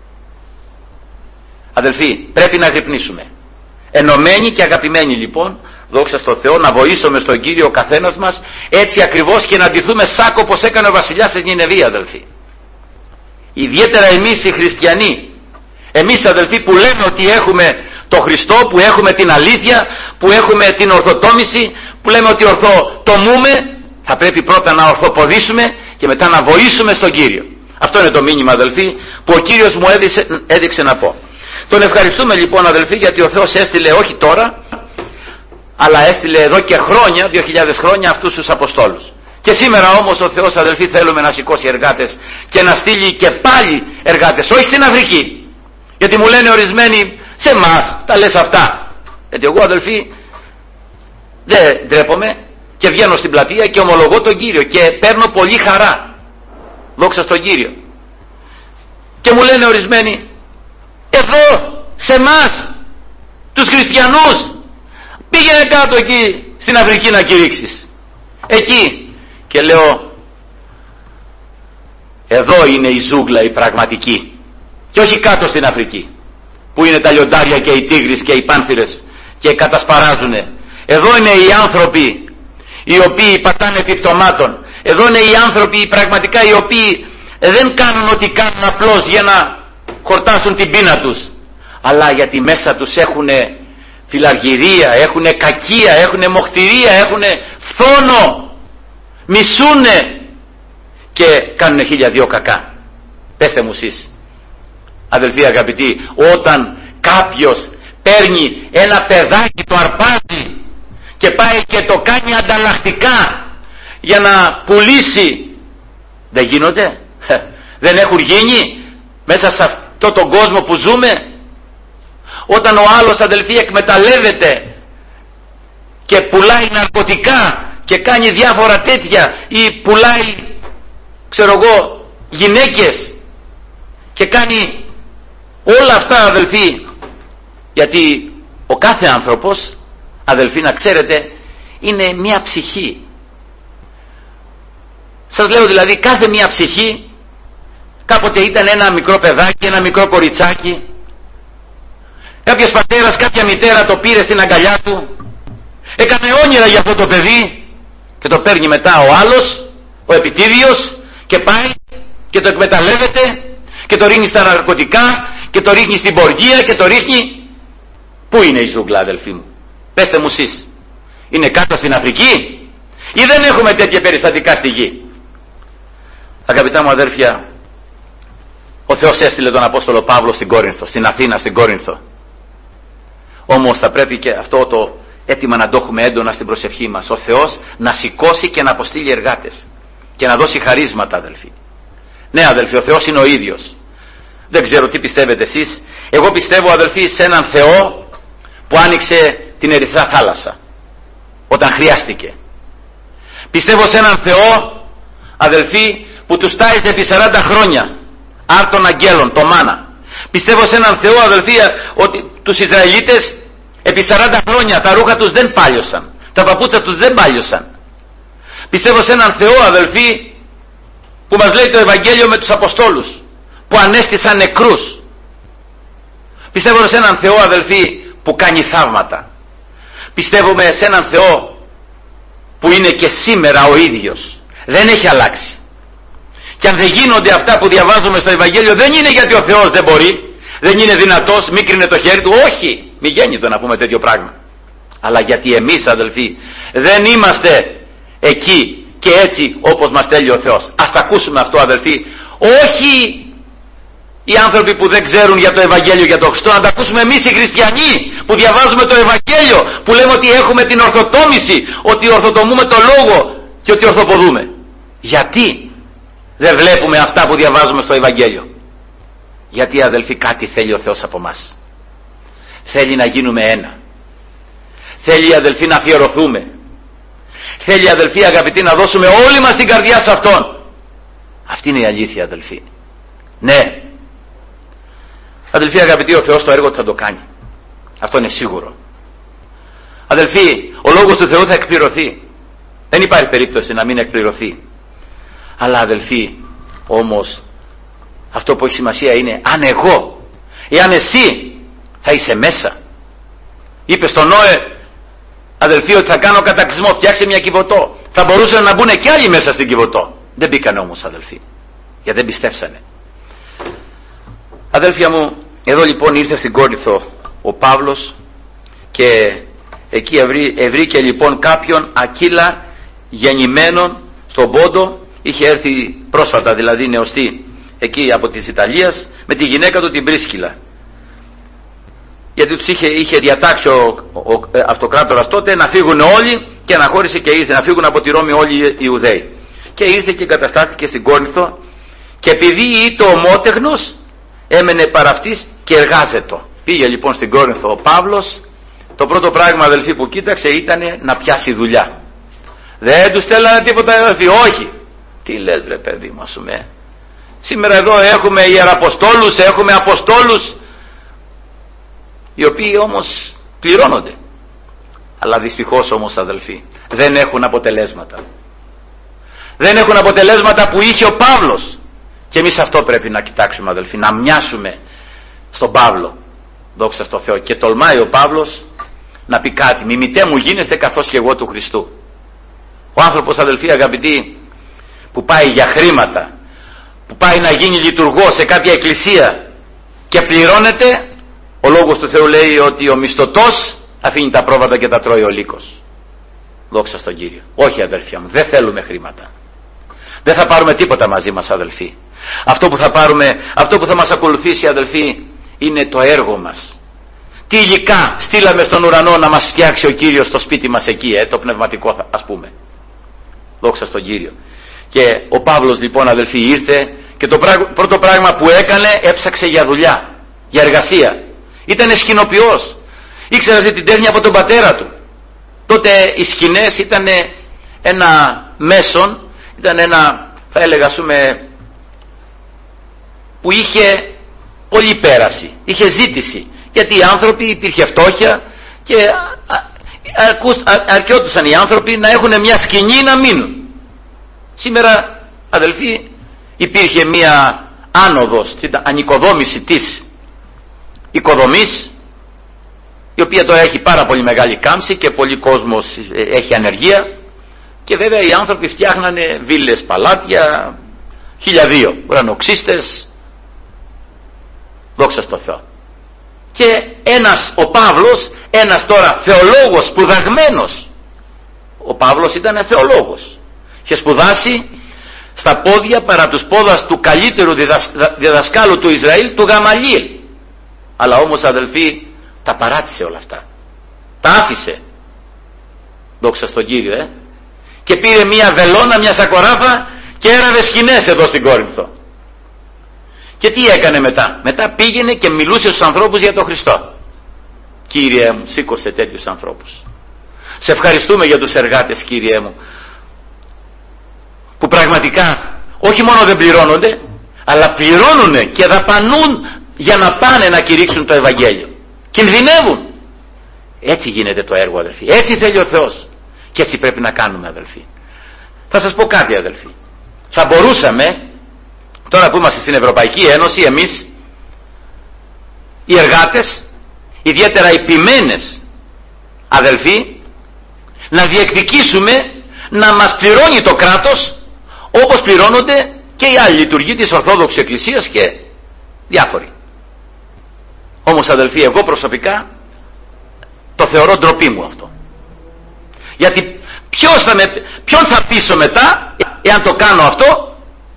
Speaker 1: Αδελφοί, πρέπει να γρυπνήσουμε. Ενωμένοι και αγαπημένοι, λοιπόν, δόξα στο Θεό, να βοήσουμε στον Κύριο ο καθένας μας, έτσι ακριβώς, και να ντυθούμε σάκο όπως έκανε ο βασιλιάς της Νινεβή, αδελφοί. Ιδιαίτερα εμείς οι χριστιανοί, εμείς, αδελφοί, που λέμε ότι έχουμε το Χριστό, που έχουμε την αλήθεια, που έχουμε την ορθοτόμηση, που λέμε ότι ορθοτομούμε, θα πρέπει πρώτα να ορθοποδήσουμε και μετά να βοήσουμε στον Κύριο. Αυτό είναι το μήνυμα, αδελφοί, που ο Κύριος μου έδειξε να πω. Τον ευχαριστούμε, λοιπόν, αδελφοί, γιατί ο Θεός έστειλε όχι τώρα, αλλά έστειλε εδώ και χρόνια, 2.000 χρόνια, αυτούς τους Αποστόλους. Και σήμερα όμως ο Θεός, αδελφοί, θέλουμε να σηκώσει εργάτες και να στείλει και πάλι εργάτες, όχι στην Αφρική. Γιατί μου λένε ορισμένοι, σε εμάς τα λες αυτά. Γιατί εγώ, αδελφοί, δεν ντρέπομαι και βγαίνω στην πλατεία και ομολογώ τον Κύριο και παίρνω πολύ χαρά. Δόξα στον Κύριο. Και μου λένε ορισμένοι, εδώ, σε εμάς, τους χριστιανούς, πήγαινε κάτω εκεί στην Αφρική να κηρύξεις. Εκεί. Και λέω, εδώ είναι η ζούγκλα η πραγματική, και όχι κάτω στην Αφρική, που είναι τα λιοντάρια και οι τίγρεις και οι πάνθυρες και κατασπαράζουνε. Εδώ είναι οι άνθρωποι οι οποίοι πατάνε επιπτωμάτων. Εδώ είναι οι άνθρωποι πραγματικά οι οποίοι δεν κάνουν ό,τι κάνουν απλώς για να χορτάσουν την πείνα τους, αλλά γιατί μέσα τους έχουν φιλαργυρία, έχουν κακία, έχουν μοχθηρία, έχουν φθόνο, μισούνε και κάνουν 1002 κακά. Πέστε μου εσείς, αδελφοί αγαπητοί, όταν κάποιος παίρνει ένα παιδάκι, το αρπάζει και πάει και το κάνει ανταλλακτικά για να πουλήσει, δεν γίνονται? Δεν έχουν γίνει μέσα σε αυτό τον κόσμο που ζούμε? Όταν ο άλλος, αδελφοί, εκμεταλλεύεται και πουλάει ναρκωτικά και κάνει διάφορα τέτοια, ή πουλάει, ξέρω εγώ, γυναίκες και κάνει όλα αυτά, αδελφοί, γιατί ο κάθε άνθρωπος, αδελφοί, να ξέρετε, είναι μια ψυχή. Σας λέω δηλαδή, κάθε μια ψυχή κάποτε ήταν ένα μικρό παιδάκι, ένα μικρό κοριτσάκι. Κάποιος πατέρας, κάποια μητέρα το πήρε στην αγκαλιά του, έκανε όνειρα για αυτό το παιδί, και το παίρνει μετά ο άλλος, ο επιτίδιος, και πάει και το εκμεταλλεύεται και το ρίχνει στα ναρκωτικά και το ρίχνει στην ποργία και το ρίχνει. Πού είναι η ζούγκλα, αδελφοί μου? Πέστε μου εσείς. Είναι κάτω στην Αφρική ή δεν έχουμε τέτοια περιστατικά στη γη? Αγαπητά μου αδέρφια, ο Θεός έστειλε τον Απόστολο Παύλο στην Κόρινθο, στην Αθήνα, στην Κόρινθο. Όμως θα πρέπει και αυτό το έτοιμα να το έχουμε έντονα στην προσευχή μας. Ο Θεός να σηκώσει και να αποστείλει εργάτες και να δώσει χαρίσματα, αδελφοί. Ναι, αδελφοί, ο Θεός είναι ο ίδιος. Δεν ξέρω τι πιστεύετε εσείς. Εγώ πιστεύω, αδελφοί, σε έναν Θεό που άνοιξε την Ερυθρά θάλασσα όταν χρειάστηκε. Πιστεύω σε έναν Θεό, αδελφοί, που τους τάιζε επί 40 χρόνια άρτων αγγέλων, το μάνα. Πιστεύω σε έναν Θεό, αδελφοί, ότι τους Ισραηλίτες επί 40 χρόνια τα ρούχα τους δεν πάλιωσαν, τα παπούτσα τους δεν πάλιωσαν. Πιστεύω σε έναν Θεό, αδελφοί, που μας λέει το Ευαγγέλιο με τους Αποστόλους, που ανέστησαν νεκρούς. Πιστεύω σε έναν Θεό, αδελφοί, που κάνει θαύματα. Πιστεύουμε σε έναν Θεό που είναι και σήμερα ο ίδιος, δεν έχει αλλάξει. Και αν δεν γίνονται αυτά που διαβάζουμε στο Ευαγγέλιο, δεν είναι γιατί ο Θεός δεν μπορεί, δεν είναι δυνατός, μίκρινε το χέρι του, όχι, μη γέννητο να πούμε τέτοιο πράγμα. Αλλά γιατί εμείς, αδελφοί, δεν είμαστε εκεί και έτσι όπως μας θέλει ο Θεός. Ας τα ακούσουμε αυτό, αδελφοί, όχι οι άνθρωποι που δεν ξέρουν για το Ευαγγέλιο, για το Χριστό, να τα ακούσουμε εμείς οι χριστιανοί που διαβάζουμε το Ευαγγέλιο, που λέμε ότι έχουμε την ορθοτόμηση, ότι ορθοτομούμε το λόγο και ότι ορθοποδούμε. Γιατί δεν βλέπουμε αυτά που διαβάζουμε στο Ευαγγέλιο? Γιατί, αδελφοί, κάτι θέλει ο Θεός από μας. Θέλει να γίνουμε ένα. Θέλει, αδελφοί, να αφιερωθούμε. Θέλει, αδελφοί, αγαπητοί, να δώσουμε όλη μας την καρδιά σε Αυτόν. Αυτή είναι η αλήθεια, αδελφοί. Ναι, αδελφοί, αγαπητοί, ο Θεός το έργο του θα το κάνει. Αυτό είναι σίγουρο. Αδελφοί, ο λόγος του Θεού θα εκπληρωθεί. Δεν υπάρχει περίπτωση να μην εκπληρωθεί. Αλλά, αδελφοί, όμως αυτό που έχει σημασία είναι αν εγώ, εάν εσύ θα είσαι μέσα. Είπε στον Νόε, αδελφοί, ότι θα κάνω κατακλυσμό, φτιάξε μια Κιβωτό. Θα μπορούσαν να μπουν και άλλοι μέσα στην Κιβωτό. Δεν μπήκαν όμως, αδελφοί, γιατί δεν πιστέψανε. Αδέλφια μου, εδώ λοιπόν ήρθε στην Κόρινθο ο Παύλος και εκεί ευρήκε λοιπόν κάποιον Ακύλα γεννημένον στον Πόντο. Είχε έρθει πρόσφατα, δηλαδή νεωστή, εκεί από της Ιταλίας, με τη γυναίκα του την Πρίσκυλα, γιατί τους είχε διατάξει ο αυτοκράτορας τότε να φύγουν όλοι, και αναχώρησε και ήρθε να φύγουν από τη Ρώμη όλοι οι Ιουδαίοι, και ήρθε και εγκαταστάθηκε στην Κόρινθο, και επειδή ήταν ομότεχνος έμενε παρά αυτής και εργάζεται. Πήγε λοιπόν στην Κόρινθο ο Παύλος. Το πρώτο πράγμα, αδελφοί, που κοίταξε ήταν να πιάσει δουλειά. Δεν του στέλνανε τίποτα, αδελφοί, όχι. Τι λες, βρε παιδί μας, σήμερα εδώ έχουμε ιεραποστόλους, έχουμε αποστόλους, οι οποίοι όμως πληρώνονται. Αλλά δυστυχώς όμως, αδελφοί, δεν έχουν αποτελέσματα. Δεν έχουν αποτελέσματα που είχε ο Παύλος. Και εμείς αυτό πρέπει να κοιτάξουμε, αδελφοί, να μοιάσουμε στον Παύλο. Δόξα στο Θεό. Και τολμάει ο Παύλος να πει κάτι: μιμητέ μου γίνεστε καθώς και εγώ του Χριστού. Ο άνθρωπος, αδελφοί αγαπητοί, που πάει για χρήματα, που πάει να γίνει λειτουργός σε κάποια εκκλησία και πληρώνεται, ο λόγος του Θεού λέει ότι ο μισθωτός αφήνει τα πρόβατα και τα τρώει ο λύκος. Δόξα στον Κύριο. Όχι, αδελφιά μου, δεν θέλουμε χρήματα. Δεν θα πάρουμε τίποτα μαζί μας, αδελφοί. Αυτό που θα πάρουμε, αυτό που θα μας ακολουθήσει, αδελφοί, είναι το έργο μας. Τι υλικά στείλαμε στον ουρανό να μας φτιάξει ο Κύριος στο σπίτι μας εκεί, το πνευματικό, ας πούμε. Δόξα στον Κύριο. Και ο Παύλος λοιπόν, αδελφοί, ήρθε και το πρώτο πράγμα που έκανε, έψαξε για δουλειά, για εργασία. Ήτανε σκηνοποιός. Ήξερε αυτή την τέχνη από τον πατέρα του. Τότε οι σκηνές ήταν ένα μέσον, ήταν ένα, θα έλεγα, που είχε πολλή πέραση, είχε ζήτηση, γιατί οι άνθρωποι, υπήρχε φτώχεια και αρκιόντουσαν οι άνθρωποι να έχουν μια σκηνή να μείνουν. Σήμερα, αδελφοί, υπήρχε μια άνοδος στην ανοικοδόμηση της οικοδομής, η οποία τώρα έχει πάρα πολύ μεγάλη κάμψη και πολλοί κόσμος έχει ανεργία, και βέβαια οι άνθρωποι φτιάχνανε βίλες, παλάτια, 1002 ουρανοξύστες. Δόξα στο Θεό. Και ο Παύλος, ένας τώρα θεολόγος σπουδαγμένος, ο Παύλος ήταν θεολόγος, είχε σπουδάσει στα πόδια παρά τους πόδας του καλύτερου διδασκάλου του Ισραήλ, του Γαμαλίελ. Αλλά όμως, αδελφοί, τα παράτησε όλα αυτά, τα άφησε. Δόξα στον Κύριο. Και πήρε μια βελόνα, μια σακοράφα και έραβε σκηνές εδώ στην Κόρινθο. Και τι έκανε μετά? Μετά πήγαινε και μιλούσε στους ανθρώπους για τον Χριστό. Κύριε μου, σήκωσε τέτοιους ανθρώπους. Σε ευχαριστούμε για τους εργάτες, Κύριε μου, που πραγματικά όχι μόνο δεν πληρώνονται, αλλά πληρώνουν και δαπανούν για να πάνε να κηρύξουν το Ευαγγέλιο. Κινδυνεύουν. Έτσι γίνεται το έργο, αδελφοί. Έτσι θέλει ο Θεός. Και έτσι πρέπει να κάνουμε, αδελφοί. Θα σας πω κάτι, αδελφοί. Θα μπορούσαμε, τώρα που είμαστε στην Ευρωπαϊκή Ένωση, εμείς οι εργάτες, ιδιαίτερα οι ποιμένες αδελφοί, να διεκδικήσουμε να μας πληρώνει το κράτος όπως πληρώνονται και οι άλλοι λειτουργοί της Ορθόδοξης Εκκλησίας και διάφοροι. Όμως, αδελφοί, εγώ προσωπικά το θεωρώ ντροπή μου αυτό. Γιατί ποιον θα πείσω μετά, εάν το κάνω αυτό,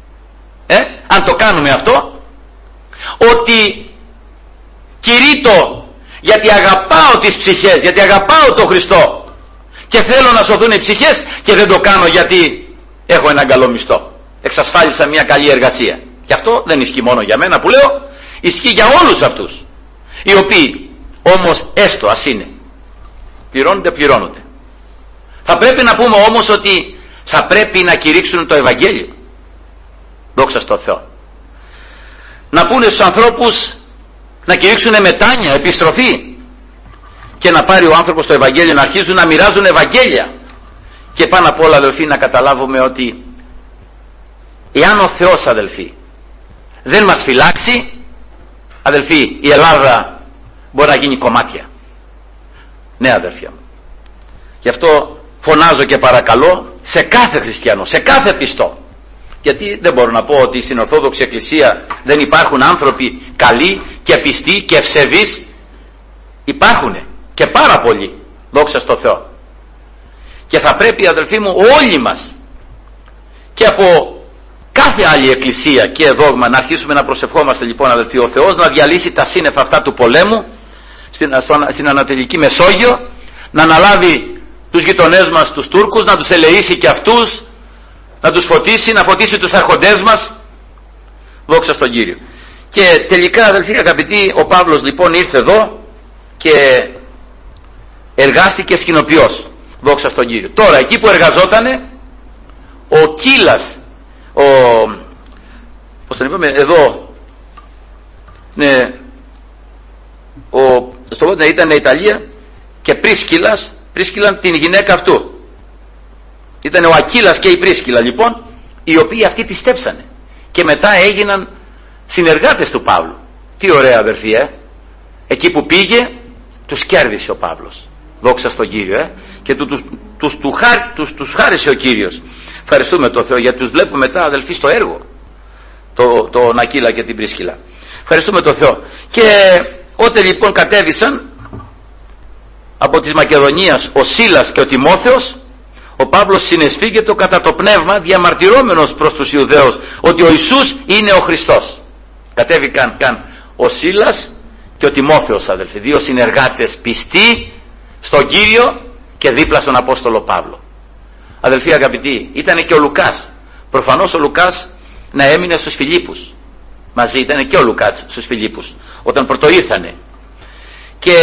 Speaker 1: αν το κάνουμε αυτό, ότι κηρύττω γιατί αγαπάω τις ψυχές, γιατί αγαπάω τον Χριστό και θέλω να σωθούν οι ψυχές, και δεν το κάνω γιατί έχω έναν καλό μισθό, εξασφάλισα μια καλή εργασία. Και αυτό δεν ισχύει μόνο για μένα που λέω, ισχύει για όλους αυτούς οι οποίοι όμως, έστω ας είναι, πληρώνονται. Θα πρέπει να πούμε όμως ότι θα πρέπει να κηρύξουν το Ευαγγέλιο. Δόξα στο Θεό. Να πούνε στους ανθρώπους να κηρύξουν μετάνοια, επιστροφή, και να πάρει ο άνθρωπος το Ευαγγέλιο, να αρχίζουν να μοιράζουν Ευαγγέλια. Και πάνω απ' όλα, αδελφοί, να καταλάβουμε ότι εάν ο Θεός, αδελφοί, δεν μας φυλάξει, αδελφοί, η Ελλάδα μπορεί να γίνει κομμάτια. Ναι, αδελφιά μου. Γι' αυτό φωνάζω και παρακαλώ σε κάθε χριστιανό, σε κάθε πιστό. Γιατί δεν μπορώ να πω ότι στην Ορθόδοξη Εκκλησία δεν υπάρχουν άνθρωποι καλοί και πιστοί και ευσεβείς. Υπάρχουν και πάρα πολλοί, δόξα στο Θεό. Και θα πρέπει, αδελφοί μου, όλοι μας και από κάθε άλλη εκκλησία και δόγμα να αρχίσουμε να προσευχόμαστε, λοιπόν, αδελφοί, ο Θεός να διαλύσει τα σύννεφα αυτά του πολέμου στην Ανατολική Μεσόγειο, να αναλάβει τους γειτονές μας, τους Τούρκους, να τους ελεήσει και αυτούς, να τους φωτίσει, να φωτίσει τους αρχοντές μας. Δόξα στον Κύριο. Και τελικά, αδελφοί αγαπητοί, ο Παύλος λοιπόν ήρθε εδώ και εργάστηκε σκηνοποιός. Δόξα στον Κύριο. Τώρα εκεί που εργαζότανε, ο Κύλας, πώς τον είπαμε εδώ, ναι, στο πρώτο ήταν η Ιταλία, και Πρίσκυλαν την γυναίκα αυτού. Ήταν ο Ακύλας και η Πρίσκυλα, λοιπόν, οι οποίοι αυτοί πιστέψανε και μετά έγιναν συνεργάτες του Παύλου. Τι ωραία, αδερφοί, εκεί που πήγε τους κέρδισε ο Παύλος. Δόξα στον Κύριο, και τους χάρισε ο Κύριος. Ευχαριστούμε τον Θεό, γιατί τους βλέπουμε μετά, αδελφοί, στο έργο, τον Ακύλα και την Πρίσκυλα. Ευχαριστούμε τον Θεό. Και όταν λοιπόν κατέβησαν από της Μακεδονίας ο Σίλας και ο Τιμόθεος, ο Παύλος συνεσφίγγετο κατά το πνεύμα, διαμαρτυρόμενος προς τους Ιουδαίους ότι ο Ιησούς είναι ο Χριστός. Κατέβηκαν ο Σίλας και ο Τιμόθεος, αδελφοί, δύο συνεργάτες πιστοί στον Κύριο και δίπλα στον Απόστολο Παύλο. Αδελφοί αγαπητοί, ήταν και ο Λουκάς. Προφανώς ο Λουκάς να έμεινε στους Φιλίππους. Μαζί ήταν και ο Λουκάς στους Φιλίππους όταν πρωτοήρθανε. Και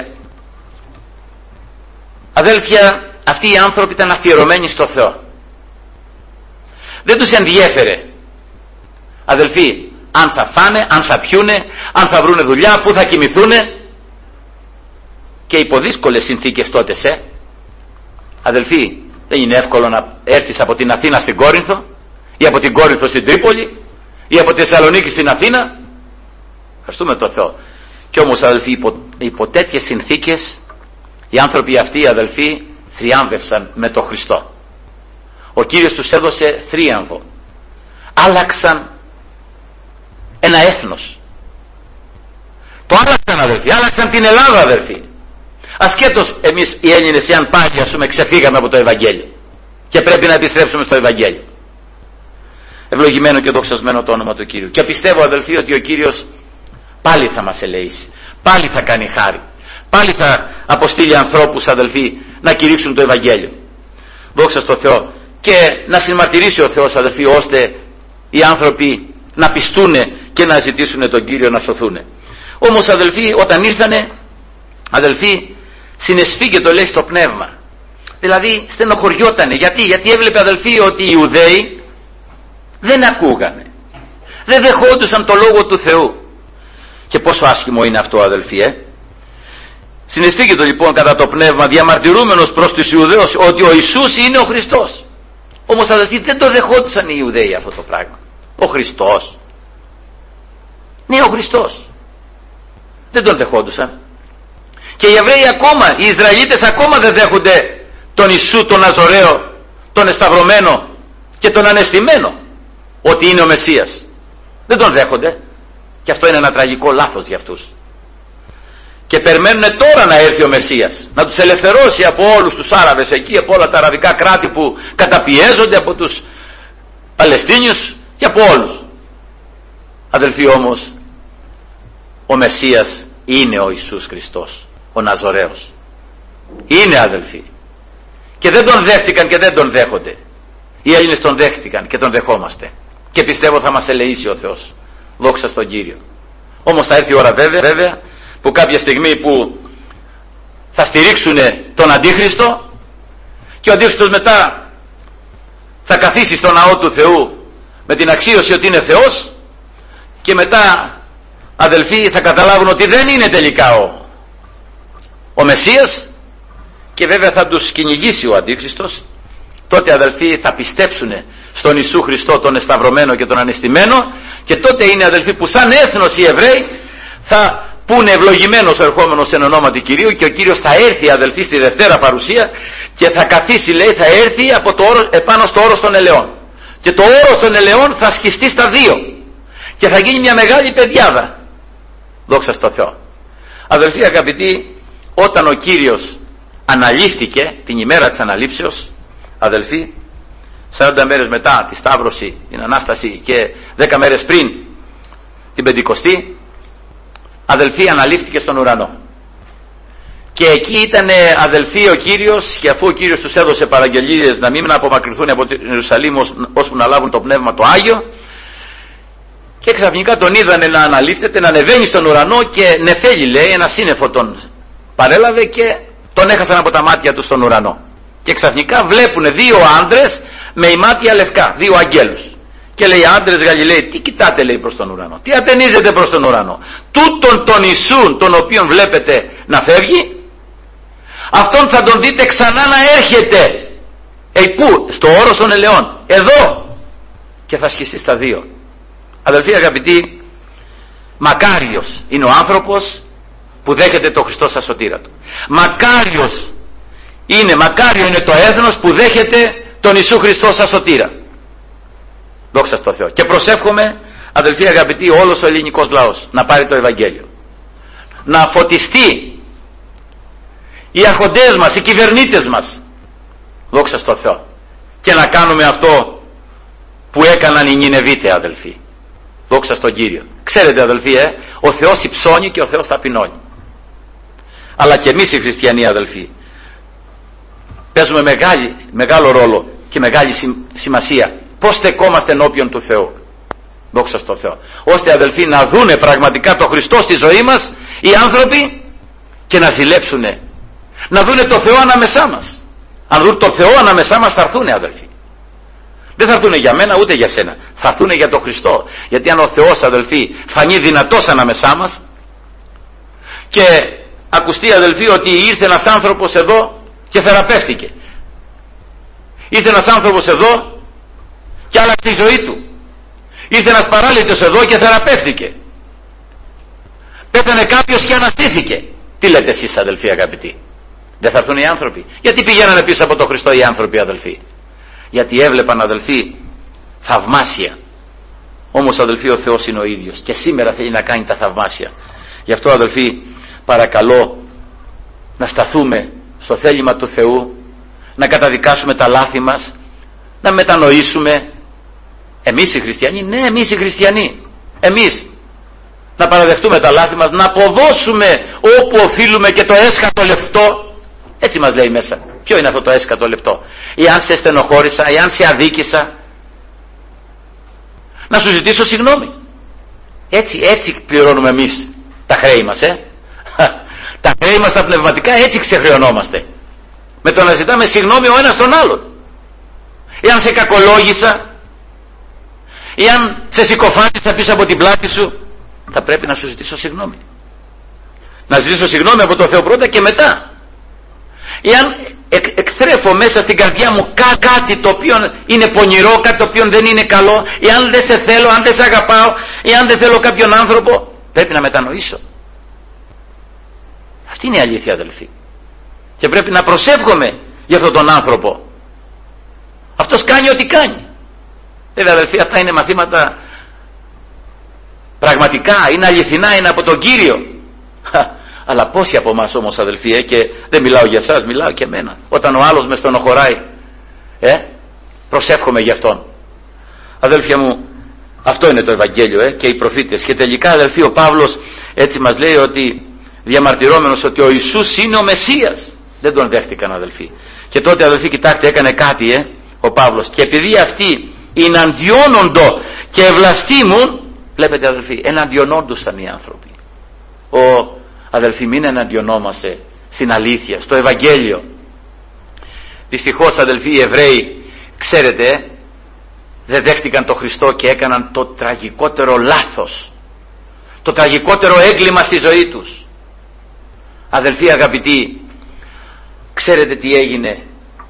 Speaker 1: αδέλφια, αυτοί οι άνθρωποι ήταν αφιερωμένοι στο Θεό. Δεν τους ενδιέφερε, αδελφοί, αν θα φάνε, αν θα πιούνε, αν θα βρούνε δουλειά, πού θα κοιμηθούνε. Και υπό δύσκολες συνθήκες τότε, αδελφοί, δεν είναι εύκολο να έρθεις από την Αθήνα στην Κόρινθο, ή από την Κόρινθο στην Τρίπολη, ή από τη Θεσσαλονίκη στην Αθήνα. Ευχαριστούμε τον Θεό. Κι όμως, αδελφοί, υπό τέτοιες συνθήκες οι άνθρωποι αυτοί, αδελφοί, θριάμβευσαν με τον Χριστό. Ο Κύριος τους έδωσε θρίαμβο. Άλλαξαν ένα έθνος. Το άλλαξαν, αδελφοί, άλλαξαν την Ελλάδα, αδελφοί. Ασχέτως εμείς οι Έλληνες, εάν πάλι, ας πούμε, ξεφύγαμε από το Ευαγγέλιο και πρέπει να επιστρέψουμε στο Ευαγγέλιο. Ευλογημένο και δοξασμένο το όνομα του Κύριου. Και πιστεύω, αδελφοί, ότι ο Κύριος πάλι θα μας ελεήσει, πάλι θα κάνει χάρη, πάλι θα αποστείλει ανθρώπους, αδελφοί, να κηρύξουν το Ευαγγέλιο. Δόξα στο Θεό. Και να συμμαρτυρήσει ο Θεός, αδελφοί, ώστε οι άνθρωποι να πιστούνε και να ζητήσουν τον Κύριο να σωθούν. Όμως, αδελφοί, όταν ήρθανε, αδελφοί, συνεσφίγγετο, λέει, στο πνεύμα. Δηλαδή στενοχωριότανε. Γιατί έβλεπε, αδελφοί, ότι οι Ιουδαίοι δεν ακούγανε, Δεν δεχόντουσαν το Λόγο του Θεού. Και πόσο άσχημο είναι αυτό, αδελφοί, Συναισθήκεται λοιπόν κατά το πνεύμα, διαμαρτυρούμενος προς τους Ιουδαίους ότι ο Ιησούς είναι ο Χριστός. Όμως, αδελφοί, δεν το δεχόντουσαν οι Ιουδαίοι αυτό το πράγμα. Ο Χριστός. Ναι, ο Χριστός. Δεν τον δεχόντουσαν. Και οι Εβραίοι ακόμα, οι Ισραηλίτες ακόμα δεν δέχονται τον Ιησού, τον Ναζωραίο, τον εσταυρωμένο και τον ανεστημένο, ότι είναι ο Μεσσίας. Δεν τον δέχονται. Και αυτό είναι ένα τραγικό λάθος για αυτούς. Και περιμένουν τώρα να έρθει ο Μεσσίας, να τους ελευθερώσει από όλους τους Άραβες εκεί, από όλα τα αραβικά κράτη που καταπιέζονται, από τους Παλαιστίνιους και από όλους. Αδελφοί, όμως, ο Μεσσίας είναι ο Ιησούς Χριστός, ο Ναζωραίος. Είναι, αδελφοί. Και δεν τον δέχτηκαν και δεν τον δέχονται. Οι Έλληνες τον δέχτηκαν και τον δεχόμαστε. Και πιστεύω θα μας ελεήσει ο Θεός. Δόξα στον Κύριο. Όμως θα έρθει η ώρα βέβαια που κάποια στιγμή που θα στηρίξουν τον Αντίχριστο και ο Αντίχριστος μετά θα καθίσει στο ναό του Θεού με την αξίωση ότι είναι Θεός, και μετά, αδελφοί, θα καταλάβουν ότι δεν είναι τελικά ο Μεσσίας, και βέβαια θα τους κυνηγήσει ο Αντίχριστος. Τότε, αδελφοί, θα πιστέψουν στον Ιησού Χριστό, τον εσταυρωμένο και τον ανεστημένο, και τότε είναι, αδελφοί, που σαν έθνος οι Εβραίοι θα πούνε ευλογημένος ο ερχόμενος εν ονόματι Κυρίου, και ο Κύριος θα έρθει, αδελφοί, στη Δευτέρα παρουσία και θα καθίσει, λέει, θα έρθει από το όρος, επάνω στο όρος των ελαιών, και το όρος των ελαιών θα σκιστεί στα δύο και θα γίνει μια μεγάλη πεδιάδα. Δόξα στο Θεό. Αδελφοί αγαπητοί, όταν ο Κύριος αναλήφθηκε την ημέρα της αναλήψεως, αδελφοί, 40 μέρες μετά τη Σταύρωση, την Ανάσταση, και 10 μέρες πριν την Πεντηκοστή, αδελφοί, αναλήφθηκε στον ουρανό. Και εκεί ήταν, αδελφοί, ο Κύριος, και αφού ο Κύριος τους έδωσε παραγγελίες να μην απομακρυνθούν από την Ιερουσαλήμ ώσπου να λάβουν το Πνεύμα το Άγιο, και ξαφνικά τον είδανε να αναλήφθεται, να ανεβαίνει στον ουρανό, και νεφέλη, λέει, ένα σύννεφο τον παρέλαβε και τον έχασαν από τα μάτια του στον ουρανό. Και ξαφνικά βλέπουν δύο άντρες με ημάτια λευκά, δύο αγγέλους. Και λέει, άντρες Γαλιλαίοι, τι κοιτάτε, λέει, προς τον ουρανό, τι ατενίζετε προς τον ουρανό? Τούτον τον Ιησούν, τον οποίον βλέπετε να φεύγει, αυτόν θα τον δείτε ξανά να έρχεται. Πού? Στο όρος των ελαιών, εδώ, και θα σχιστεί στα δύο. Αδελφοί αγαπητοί, μακάριος είναι ο άνθρωπος που δέχεται το Χριστό σαν σωτήρα του. Μακάριο είναι το έθνος που δέχεται τον Ιησού Χριστό σαν σωτήρα. Δόξα στο Θεό. Και προσεύχομαι, αδελφοί αγαπητοί, όλος ο ελληνικός λαός να πάρει το Ευαγγέλιο, να φωτιστεί οι αρχοντές μας, οι κυβερνήτες μας, δόξα στο Θεό, και να κάνουμε αυτό που έκαναν οι Νινεβίτες, αδελφοί. Δόξα στον Κύριο. Ξέρετε, αδελφοί, ο Θεός υψώνει και ο Θεός ταπεινώνει. Αλλά και εμείς οι χριστιανοί, αδελφοί, παίζουμε μεγάλο ρόλο και μεγάλη σημασία πώς στεκόμαστε ενώπιον του Θεού. Δόξα στο Θεό. Ώστε, αδελφοί, να δούνε πραγματικά το Χριστό στη ζωή μας οι άνθρωποι και να ζηλέψουνε. Να δούνε το Θεό ανάμεσά μας. Αν δουν το Θεό ανάμεσά μας, θα έρθουνε, αδελφοί. Δεν θα έρθουνε για μένα ούτε για σένα. Θα έρθουνε για τον Χριστό. Γιατί αν ο Θεός, αδελφοί, φανεί δυνατός ανάμεσά μας, και ακουστεί, αδελφοί, ότι ήρθε ένας άνθρωπος εδώ και θεραπεύτηκε. Ήρθε ένας άνθρωπος εδώ και άλλαξε τη ζωή του. Ήρθε ένας παράλυτος εδώ και θεραπεύτηκε. Πέθανε κάποιος και αναστήθηκε. Τι λέτε εσείς, αδελφοί αγαπητοί? Δεν θα έρθουν οι άνθρωποι? Γιατί πηγαίνανε πίσω από τον Χριστό οι άνθρωποι, αδελφοί? Γιατί έβλεπαν, αδελφοί, θαυμάσια. Όμως, αδελφοί, ο Θεός είναι ο ίδιος και σήμερα θέλει να κάνει τα θαυμάσια. Γι' αυτό, αδελφοί, παρακαλώ να σταθούμε στο θέλημα του Θεού, να καταδικάσουμε τα λάθη μας, να μετανοήσουμε. Εμείς οι χριστιανοί, ναι, εμείς οι χριστιανοί, εμείς να παραδεχτούμε τα λάθη μας, να αποδώσουμε όπου οφείλουμε και το έσχατο λεπτό. Έτσι μας λέει μέσα. Ποιο είναι αυτό το έσχατο λεπτό? Εάν σε στενοχώρησα, εάν σε αδίκησα, να σου ζητήσω συγγνώμη. Έτσι πληρώνουμε εμείς τα χρέη μας, τα χρέη μας τα πνευματικά, έτσι ξεχρεωνόμαστε, με το να ζητάμε συγγνώμη ο ένας τον άλλον. Εάν σε κακολόγησα, Εάν σε συκοφάντησα πίσω από την πλάτη σου, θα πρέπει να σου ζητήσω συγγνώμη. Να ζητήσω συγγνώμη από το Θεό πρώτα και μετά. Εάν εκθρέφω μέσα στην καρδιά μου κάτι το οποίο είναι πονηρό, κάτι το οποίο δεν είναι καλό, εάν δεν σε θέλω, αν δεν σε αγαπάω, εάν δεν θέλω κάποιον άνθρωπο, πρέπει να μετανοήσω. Αυτή είναι η αλήθεια, αδελφοί. Και πρέπει να προσεύχομαι για αυτόν τον άνθρωπο. Αυτός κάνει ό,τι κάνει. Βέβαια, αδελφοί, αυτά είναι μαθήματα πραγματικά, είναι αληθινά, είναι από τον Κύριο. Αλλά πόσοι από εμάς όμως, αδελφοί, και δεν μιλάω για εσάς, μιλάω και εμένα, όταν ο άλλος με στενοχωράει, προσεύχομαι για αυτόν. Αδέλφια μου, αυτό είναι το Ευαγγέλιο, και οι προφήτες. Και τελικά, αδελφοί, ο Παύλος έτσι μας λέει ότι, διαμαρτυρόμενος ότι ο Ιησούς είναι ο Μεσσίας, δεν τον δέχτηκαν, αδελφοί. Και τότε, αδελφοί, κοιτάξτε, έκανε κάτι ο Παύλος, και επειδή αυτοί εναντιώνοντο και ευλαστήμουν, βλέπετε, αδελφοί, εναντιονόντουσαν οι άνθρωποι. Αδελφοί, μην εναντιονόμαστε στην αλήθεια, στο Ευαγγέλιο. Δυστυχώς, αδελφοί, οι Εβραίοι, ξέρετε, δεν δέχτηκαν τον Χριστό και έκαναν το τραγικότερο λάθος, το τραγικότερο έγκλημα στη ζωή τους. Αδελφοί αγαπητοί, ξέρετε τι έγινε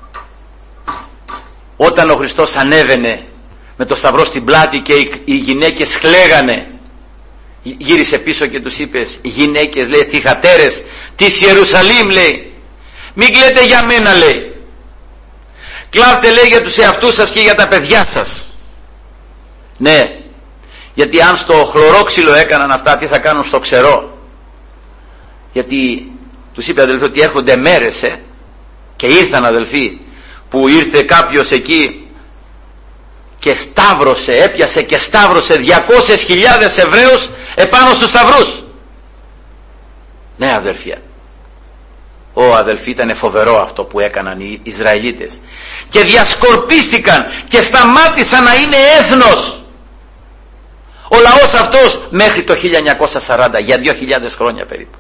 Speaker 1: όταν ο Χριστός ανέβαινε με το σταυρό στην πλάτη και οι γυναίκες χλαίγανε? Γύρισε πίσω και τους είπε, γυναίκες, λέει, θυγατέρες της Ιερουσαλήμ, λέει, μην κλαίτε για μένα, λέει, κλάψτε, λέει, για τους εαυτούς σας και για τα παιδιά σας. Ναι, γιατί αν στο χλωρόξυλο έκαναν αυτά, τι θα κάνουν στο ξερό? Γιατί τους είπε, αδελφοί, ότι έρχονται μέρες και ήρθαν, αδελφοί, που ήρθε κάποιος εκεί και σταύρωσε, έπιασε και σταύρωσε 200.000 Εβραίους επάνω στους σταυρούς. Ναι, αδελφία, αδελφοί, ήταν φοβερό αυτό που έκαναν οι Ισραηλίτες, και διασκορπίστηκαν και σταμάτησαν να είναι έθνος ο λαός αυτός μέχρι το 1940, για 2.000 χρόνια περίπου.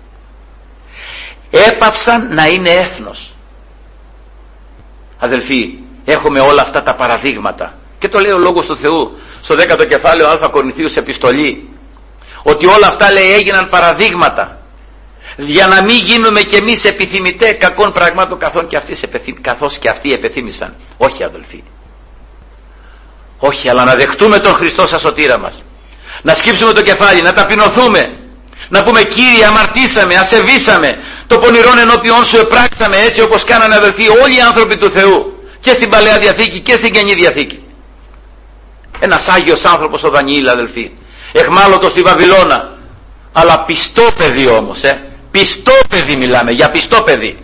Speaker 1: Έπαψαν να είναι έθνος. Αδελφοί, έχουμε όλα αυτά τα παραδείγματα, και το λέει ο Λόγος του Θεού στο 10ο κεφάλαιο Α Κορινθίους επιστολή, ότι όλα αυτά, λέει, έγιναν παραδείγματα για να μην γίνουμε κι εμείς επιθυμητέ κακών πραγμάτων καθώς και αυτοί επιθύμησαν. Όχι, αδελφοί, όχι, αλλά να δεχτούμε τον Χριστό σαν σωτήρα μας, να σκύψουμε το κεφάλι, να ταπεινωθούμε, να πούμε, Κύριε, αμαρτήσαμε, ασεβήσαμε, το πονηρόν ενώπιόν σου επράξαμε, έτσι όπως κάνανε, αδελφοί, όλοι οι άνθρωποι του Θεού, και στην Παλαιά Διαθήκη και στην Καινή Διαθήκη. Ένας Άγιος άνθρωπος, ο Δανιήλ, αδελφοί, εχμάλωτος στη Βαβυλώνα, αλλά πιστό παιδί όμως, πιστό παιδί, μιλάμε για πιστό παιδί.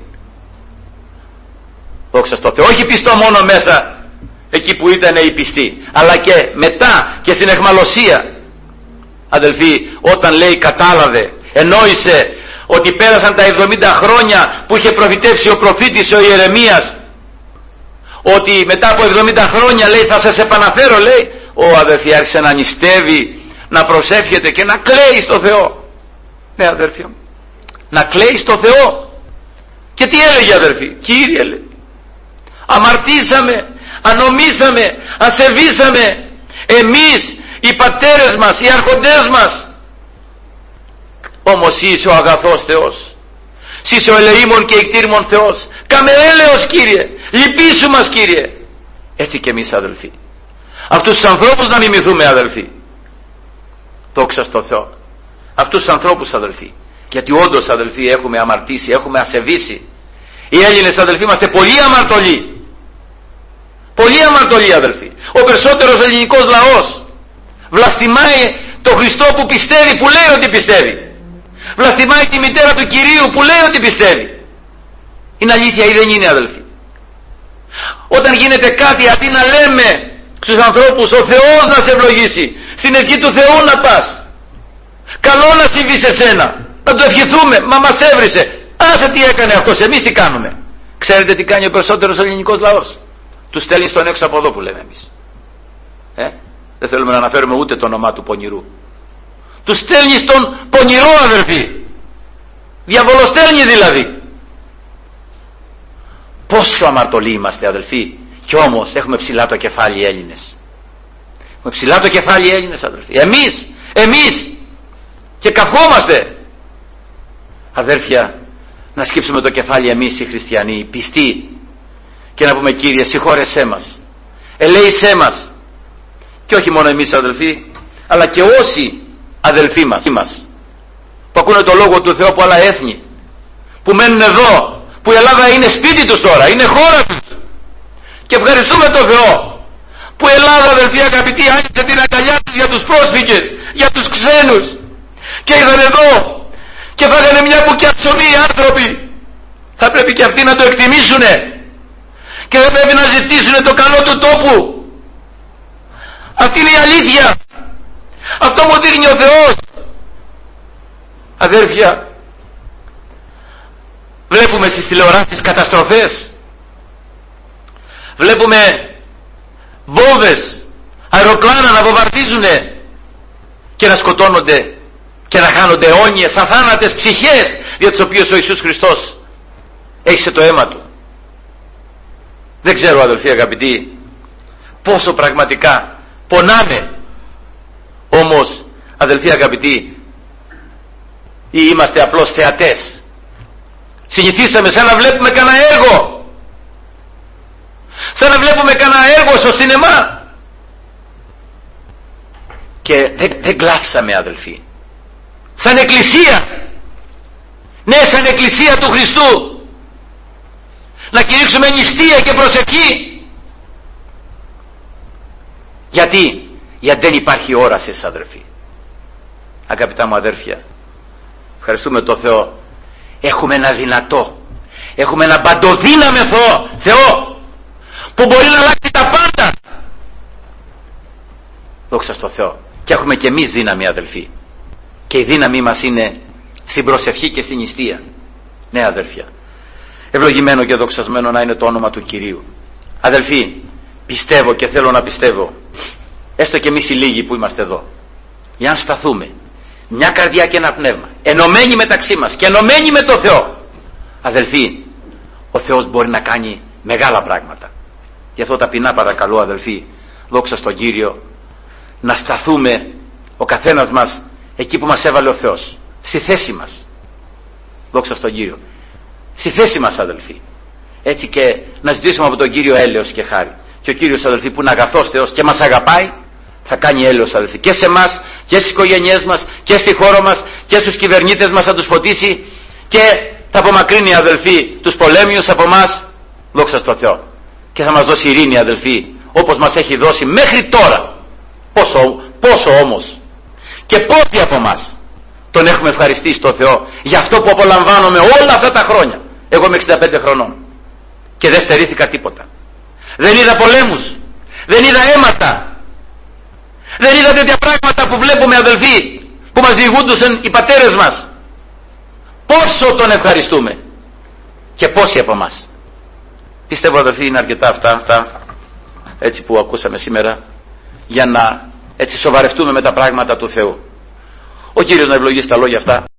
Speaker 1: Δόξα τω Θεώ, όχι πιστό μόνο μέσα εκεί που ήταν οι πιστοί, αλλά και μετά και στην εχμαλωσία. Αδελφοί, όταν, λέει, κατάλαβε, ενόησε ότι πέρασαν τα 70 χρόνια που είχε προφητεύσει ο προφήτης ο Ιερεμίας, ότι μετά από 70 χρόνια, λέει, θα σας επαναφέρω, λέει, αδελφοί, άρχισε να νηστεύει, να προσεύχεται και να κλαίει στο Θεό. Ναι, αδελφοί μου, να κλαίει στο Θεό. Και τι έλεγε, αδελφοί? Κύριε, λέει, αμαρτήσαμε, ανομήσαμε, ασεβήσαμε, εμείς, οι πατέρες μας, οι άρχοντές μας. Όμως είσαι ο αγαθός Θεός, είσαι ο ελεήμων και εκτήρημον Θεός, κάμε έλεος, Κύριε, λυπήσου μας, Κύριε. Έτσι και εμείς, αδελφοί, αυτούς τους ανθρώπους να μιμηθούμε, αδελφοί. Δόξα στο Θεό, αυτούς τους ανθρώπους, αδελφοί, γιατί όντως, αδελφοί, έχουμε αμαρτήσει, έχουμε ασεβήσει. Οι Έλληνες, αδελφοί, είμαστε πολύ αμαρτωλοί, πολύ αμαρτωλοί, αδελφοί. Ο περισσότερος ελληνικός λαός βλαστημάει τον Χριστό που πιστεύει, που λέει ότι πιστεύει. Βλαστημάει τη μητέρα του Κυρίου που λέει ότι πιστεύει. Είναι αλήθεια ή δεν είναι, αδελφοί? Όταν γίνεται κάτι, αντί να λέμε στους ανθρώπους, ο Θεός να σε ευλογήσει, στην ευχή του Θεού να πας, καλό να συμβεί σε σένα, να το ευχηθούμε, μα μας έβρισε, άσε τι έκανε αυτός, εμείς τι κάνουμε? Ξέρετε τι κάνει ο περισσότερος ελληνικός λαός? Τους στέλνει στον έξω από εδώ, που λέμε εμείς. Δεν θέλουμε να αναφέρουμε ούτε το όνομά του πονηρού. Τους στέλνει στον πονηρό, αδελφοί. Διαβολοστέλνει δηλαδή. Πόσο αμαρτωλοί είμαστε, αδελφοί, και όμως έχουμε ψηλά το κεφάλι οι Έλληνες. Με ψηλά το κεφάλι οι Έλληνες αδελφοί. Εμείς και καυχόμαστε. Αδέρφια, να σκύψουμε το κεφάλι εμείς οι χριστιανοί, οι πιστοί, και να πούμε Κύριε συγχώρεσέ μας, ελέησέ μας. Και όχι μόνο εμείς αδελφοί, αλλά και όσοι αδελφοί μας που ακούνε το λόγο του Θεού από άλλα έθνη, που μένουν εδώ, που η Ελλάδα είναι σπίτι τους τώρα, είναι χώρα τους, και ευχαριστούμε τον Θεό που η Ελλάδα αδελφοί αγαπητοί άνοιξε την αγκαλιά της για τους πρόσφυγες, για τους ξένους, και ήρθαν εδώ και φάγανε μια μπουκιά ψωμί οι άνθρωποι. Θα πρέπει και αυτοί να το εκτιμήσουνε και θα πρέπει να ζητήσουνε το καλό του τόπου. Αυτή είναι η αλήθεια. Αυτό μου δείχνει ο Θεός. Αδέρφια, βλέπουμε στις τηλεοράσεις καταστροφές, βλέπουμε βόμβες, αεροπλάνα να βομβαρδίζουνε και να σκοτώνονται και να χάνονται αιώνιες αθάνατες ψυχές, για τις οποίες ο Ιησούς Χριστός έχισε το αίμα του. Δεν ξέρω αδελφοί αγαπητοί πόσο πραγματικά πονάμε, όμως αδελφοί αγαπητοί, ή είμαστε απλώς θεατές? Συνηθίσαμε σαν να βλέπουμε κανένα έργο, σαν να βλέπουμε κανένα έργο στο σινεμά, και δεν κλάψαμε αδελφοί. Σαν εκκλησία, ναι, σαν εκκλησία του Χριστού, να κηρύξουμε νηστεία και προσευχή. Γιατί δεν υπάρχει όραση αδελφοί. Αγαπητά μου αδέρφια, ευχαριστούμε τον Θεό, έχουμε ένα δυνατό, έχουμε ένα παντοδύναμο Θεό που μπορεί να αλλάξει τα πάντα. Δόξα στο Θεό. Και έχουμε και εμείς δύναμη αδελφοί, και η δύναμή μας είναι στην προσευχή και στην νηστεία. Ναι αδελφιά, ευλογημένο και δοξασμένο να είναι το όνομα του Κυρίου. Αδελφοί, πιστεύω και θέλω να πιστεύω, έστω και εμείς οι λίγοι που είμαστε εδώ, για να σταθούμε μια καρδιά και ένα πνεύμα, ενωμένοι μεταξύ μας και ενωμένοι με το Θεό, αδελφοί, ο Θεός μπορεί να κάνει μεγάλα πράγματα. Γι' αυτό ταπεινά παρακαλώ αδελφοί, δόξα στον Κύριο, να σταθούμε ο καθένας μας εκεί που μας έβαλε ο Θεός, στη θέση μας. Δόξα στον Κύριο, στη θέση μας αδελφοί, έτσι, και να ζητήσουμε από τον Κύριο έλεος και χάρη. Και ο Κύριος αδελφοί που είναι αγαθός Θεός και μας αγαπάει, θα κάνει έλεος αδελφοί και σε εμάς και στις οικογένειές μας και στη χώρα μας και στους κυβερνήτες μας, θα τους φωτίσει και θα απομακρύνει αδελφοί τους πολέμιους από εμάς. Δόξα στον Θεό. Και θα μας δώσει ειρήνη αδελφοί, όπως μας έχει δώσει μέχρι τώρα. Πόσο όμως και πόσοι από εμάς τον έχουμε ευχαριστήσει τον Θεό για αυτό που απολαμβάνομαι όλα αυτά τα χρόνια. Εγώ είμαι 65 χρονών και δεν στερήθηκα τίποτα. Δεν είδα πολέμους, δεν είδα αίματα, δεν είδα τέτοια πράγματα που βλέπουμε αδελφοί, που μας διηγούντουσαν οι πατέρες μας. Πόσο τον ευχαριστούμε και πόσοι από εμάς. Πιστεύω αδελφοί είναι αρκετά αυτά έτσι που ακούσαμε σήμερα, για να έτσι σοβαρευτούμε με τα πράγματα του Θεού. Ο Κύριος να ευλογήσει τα λόγια αυτά.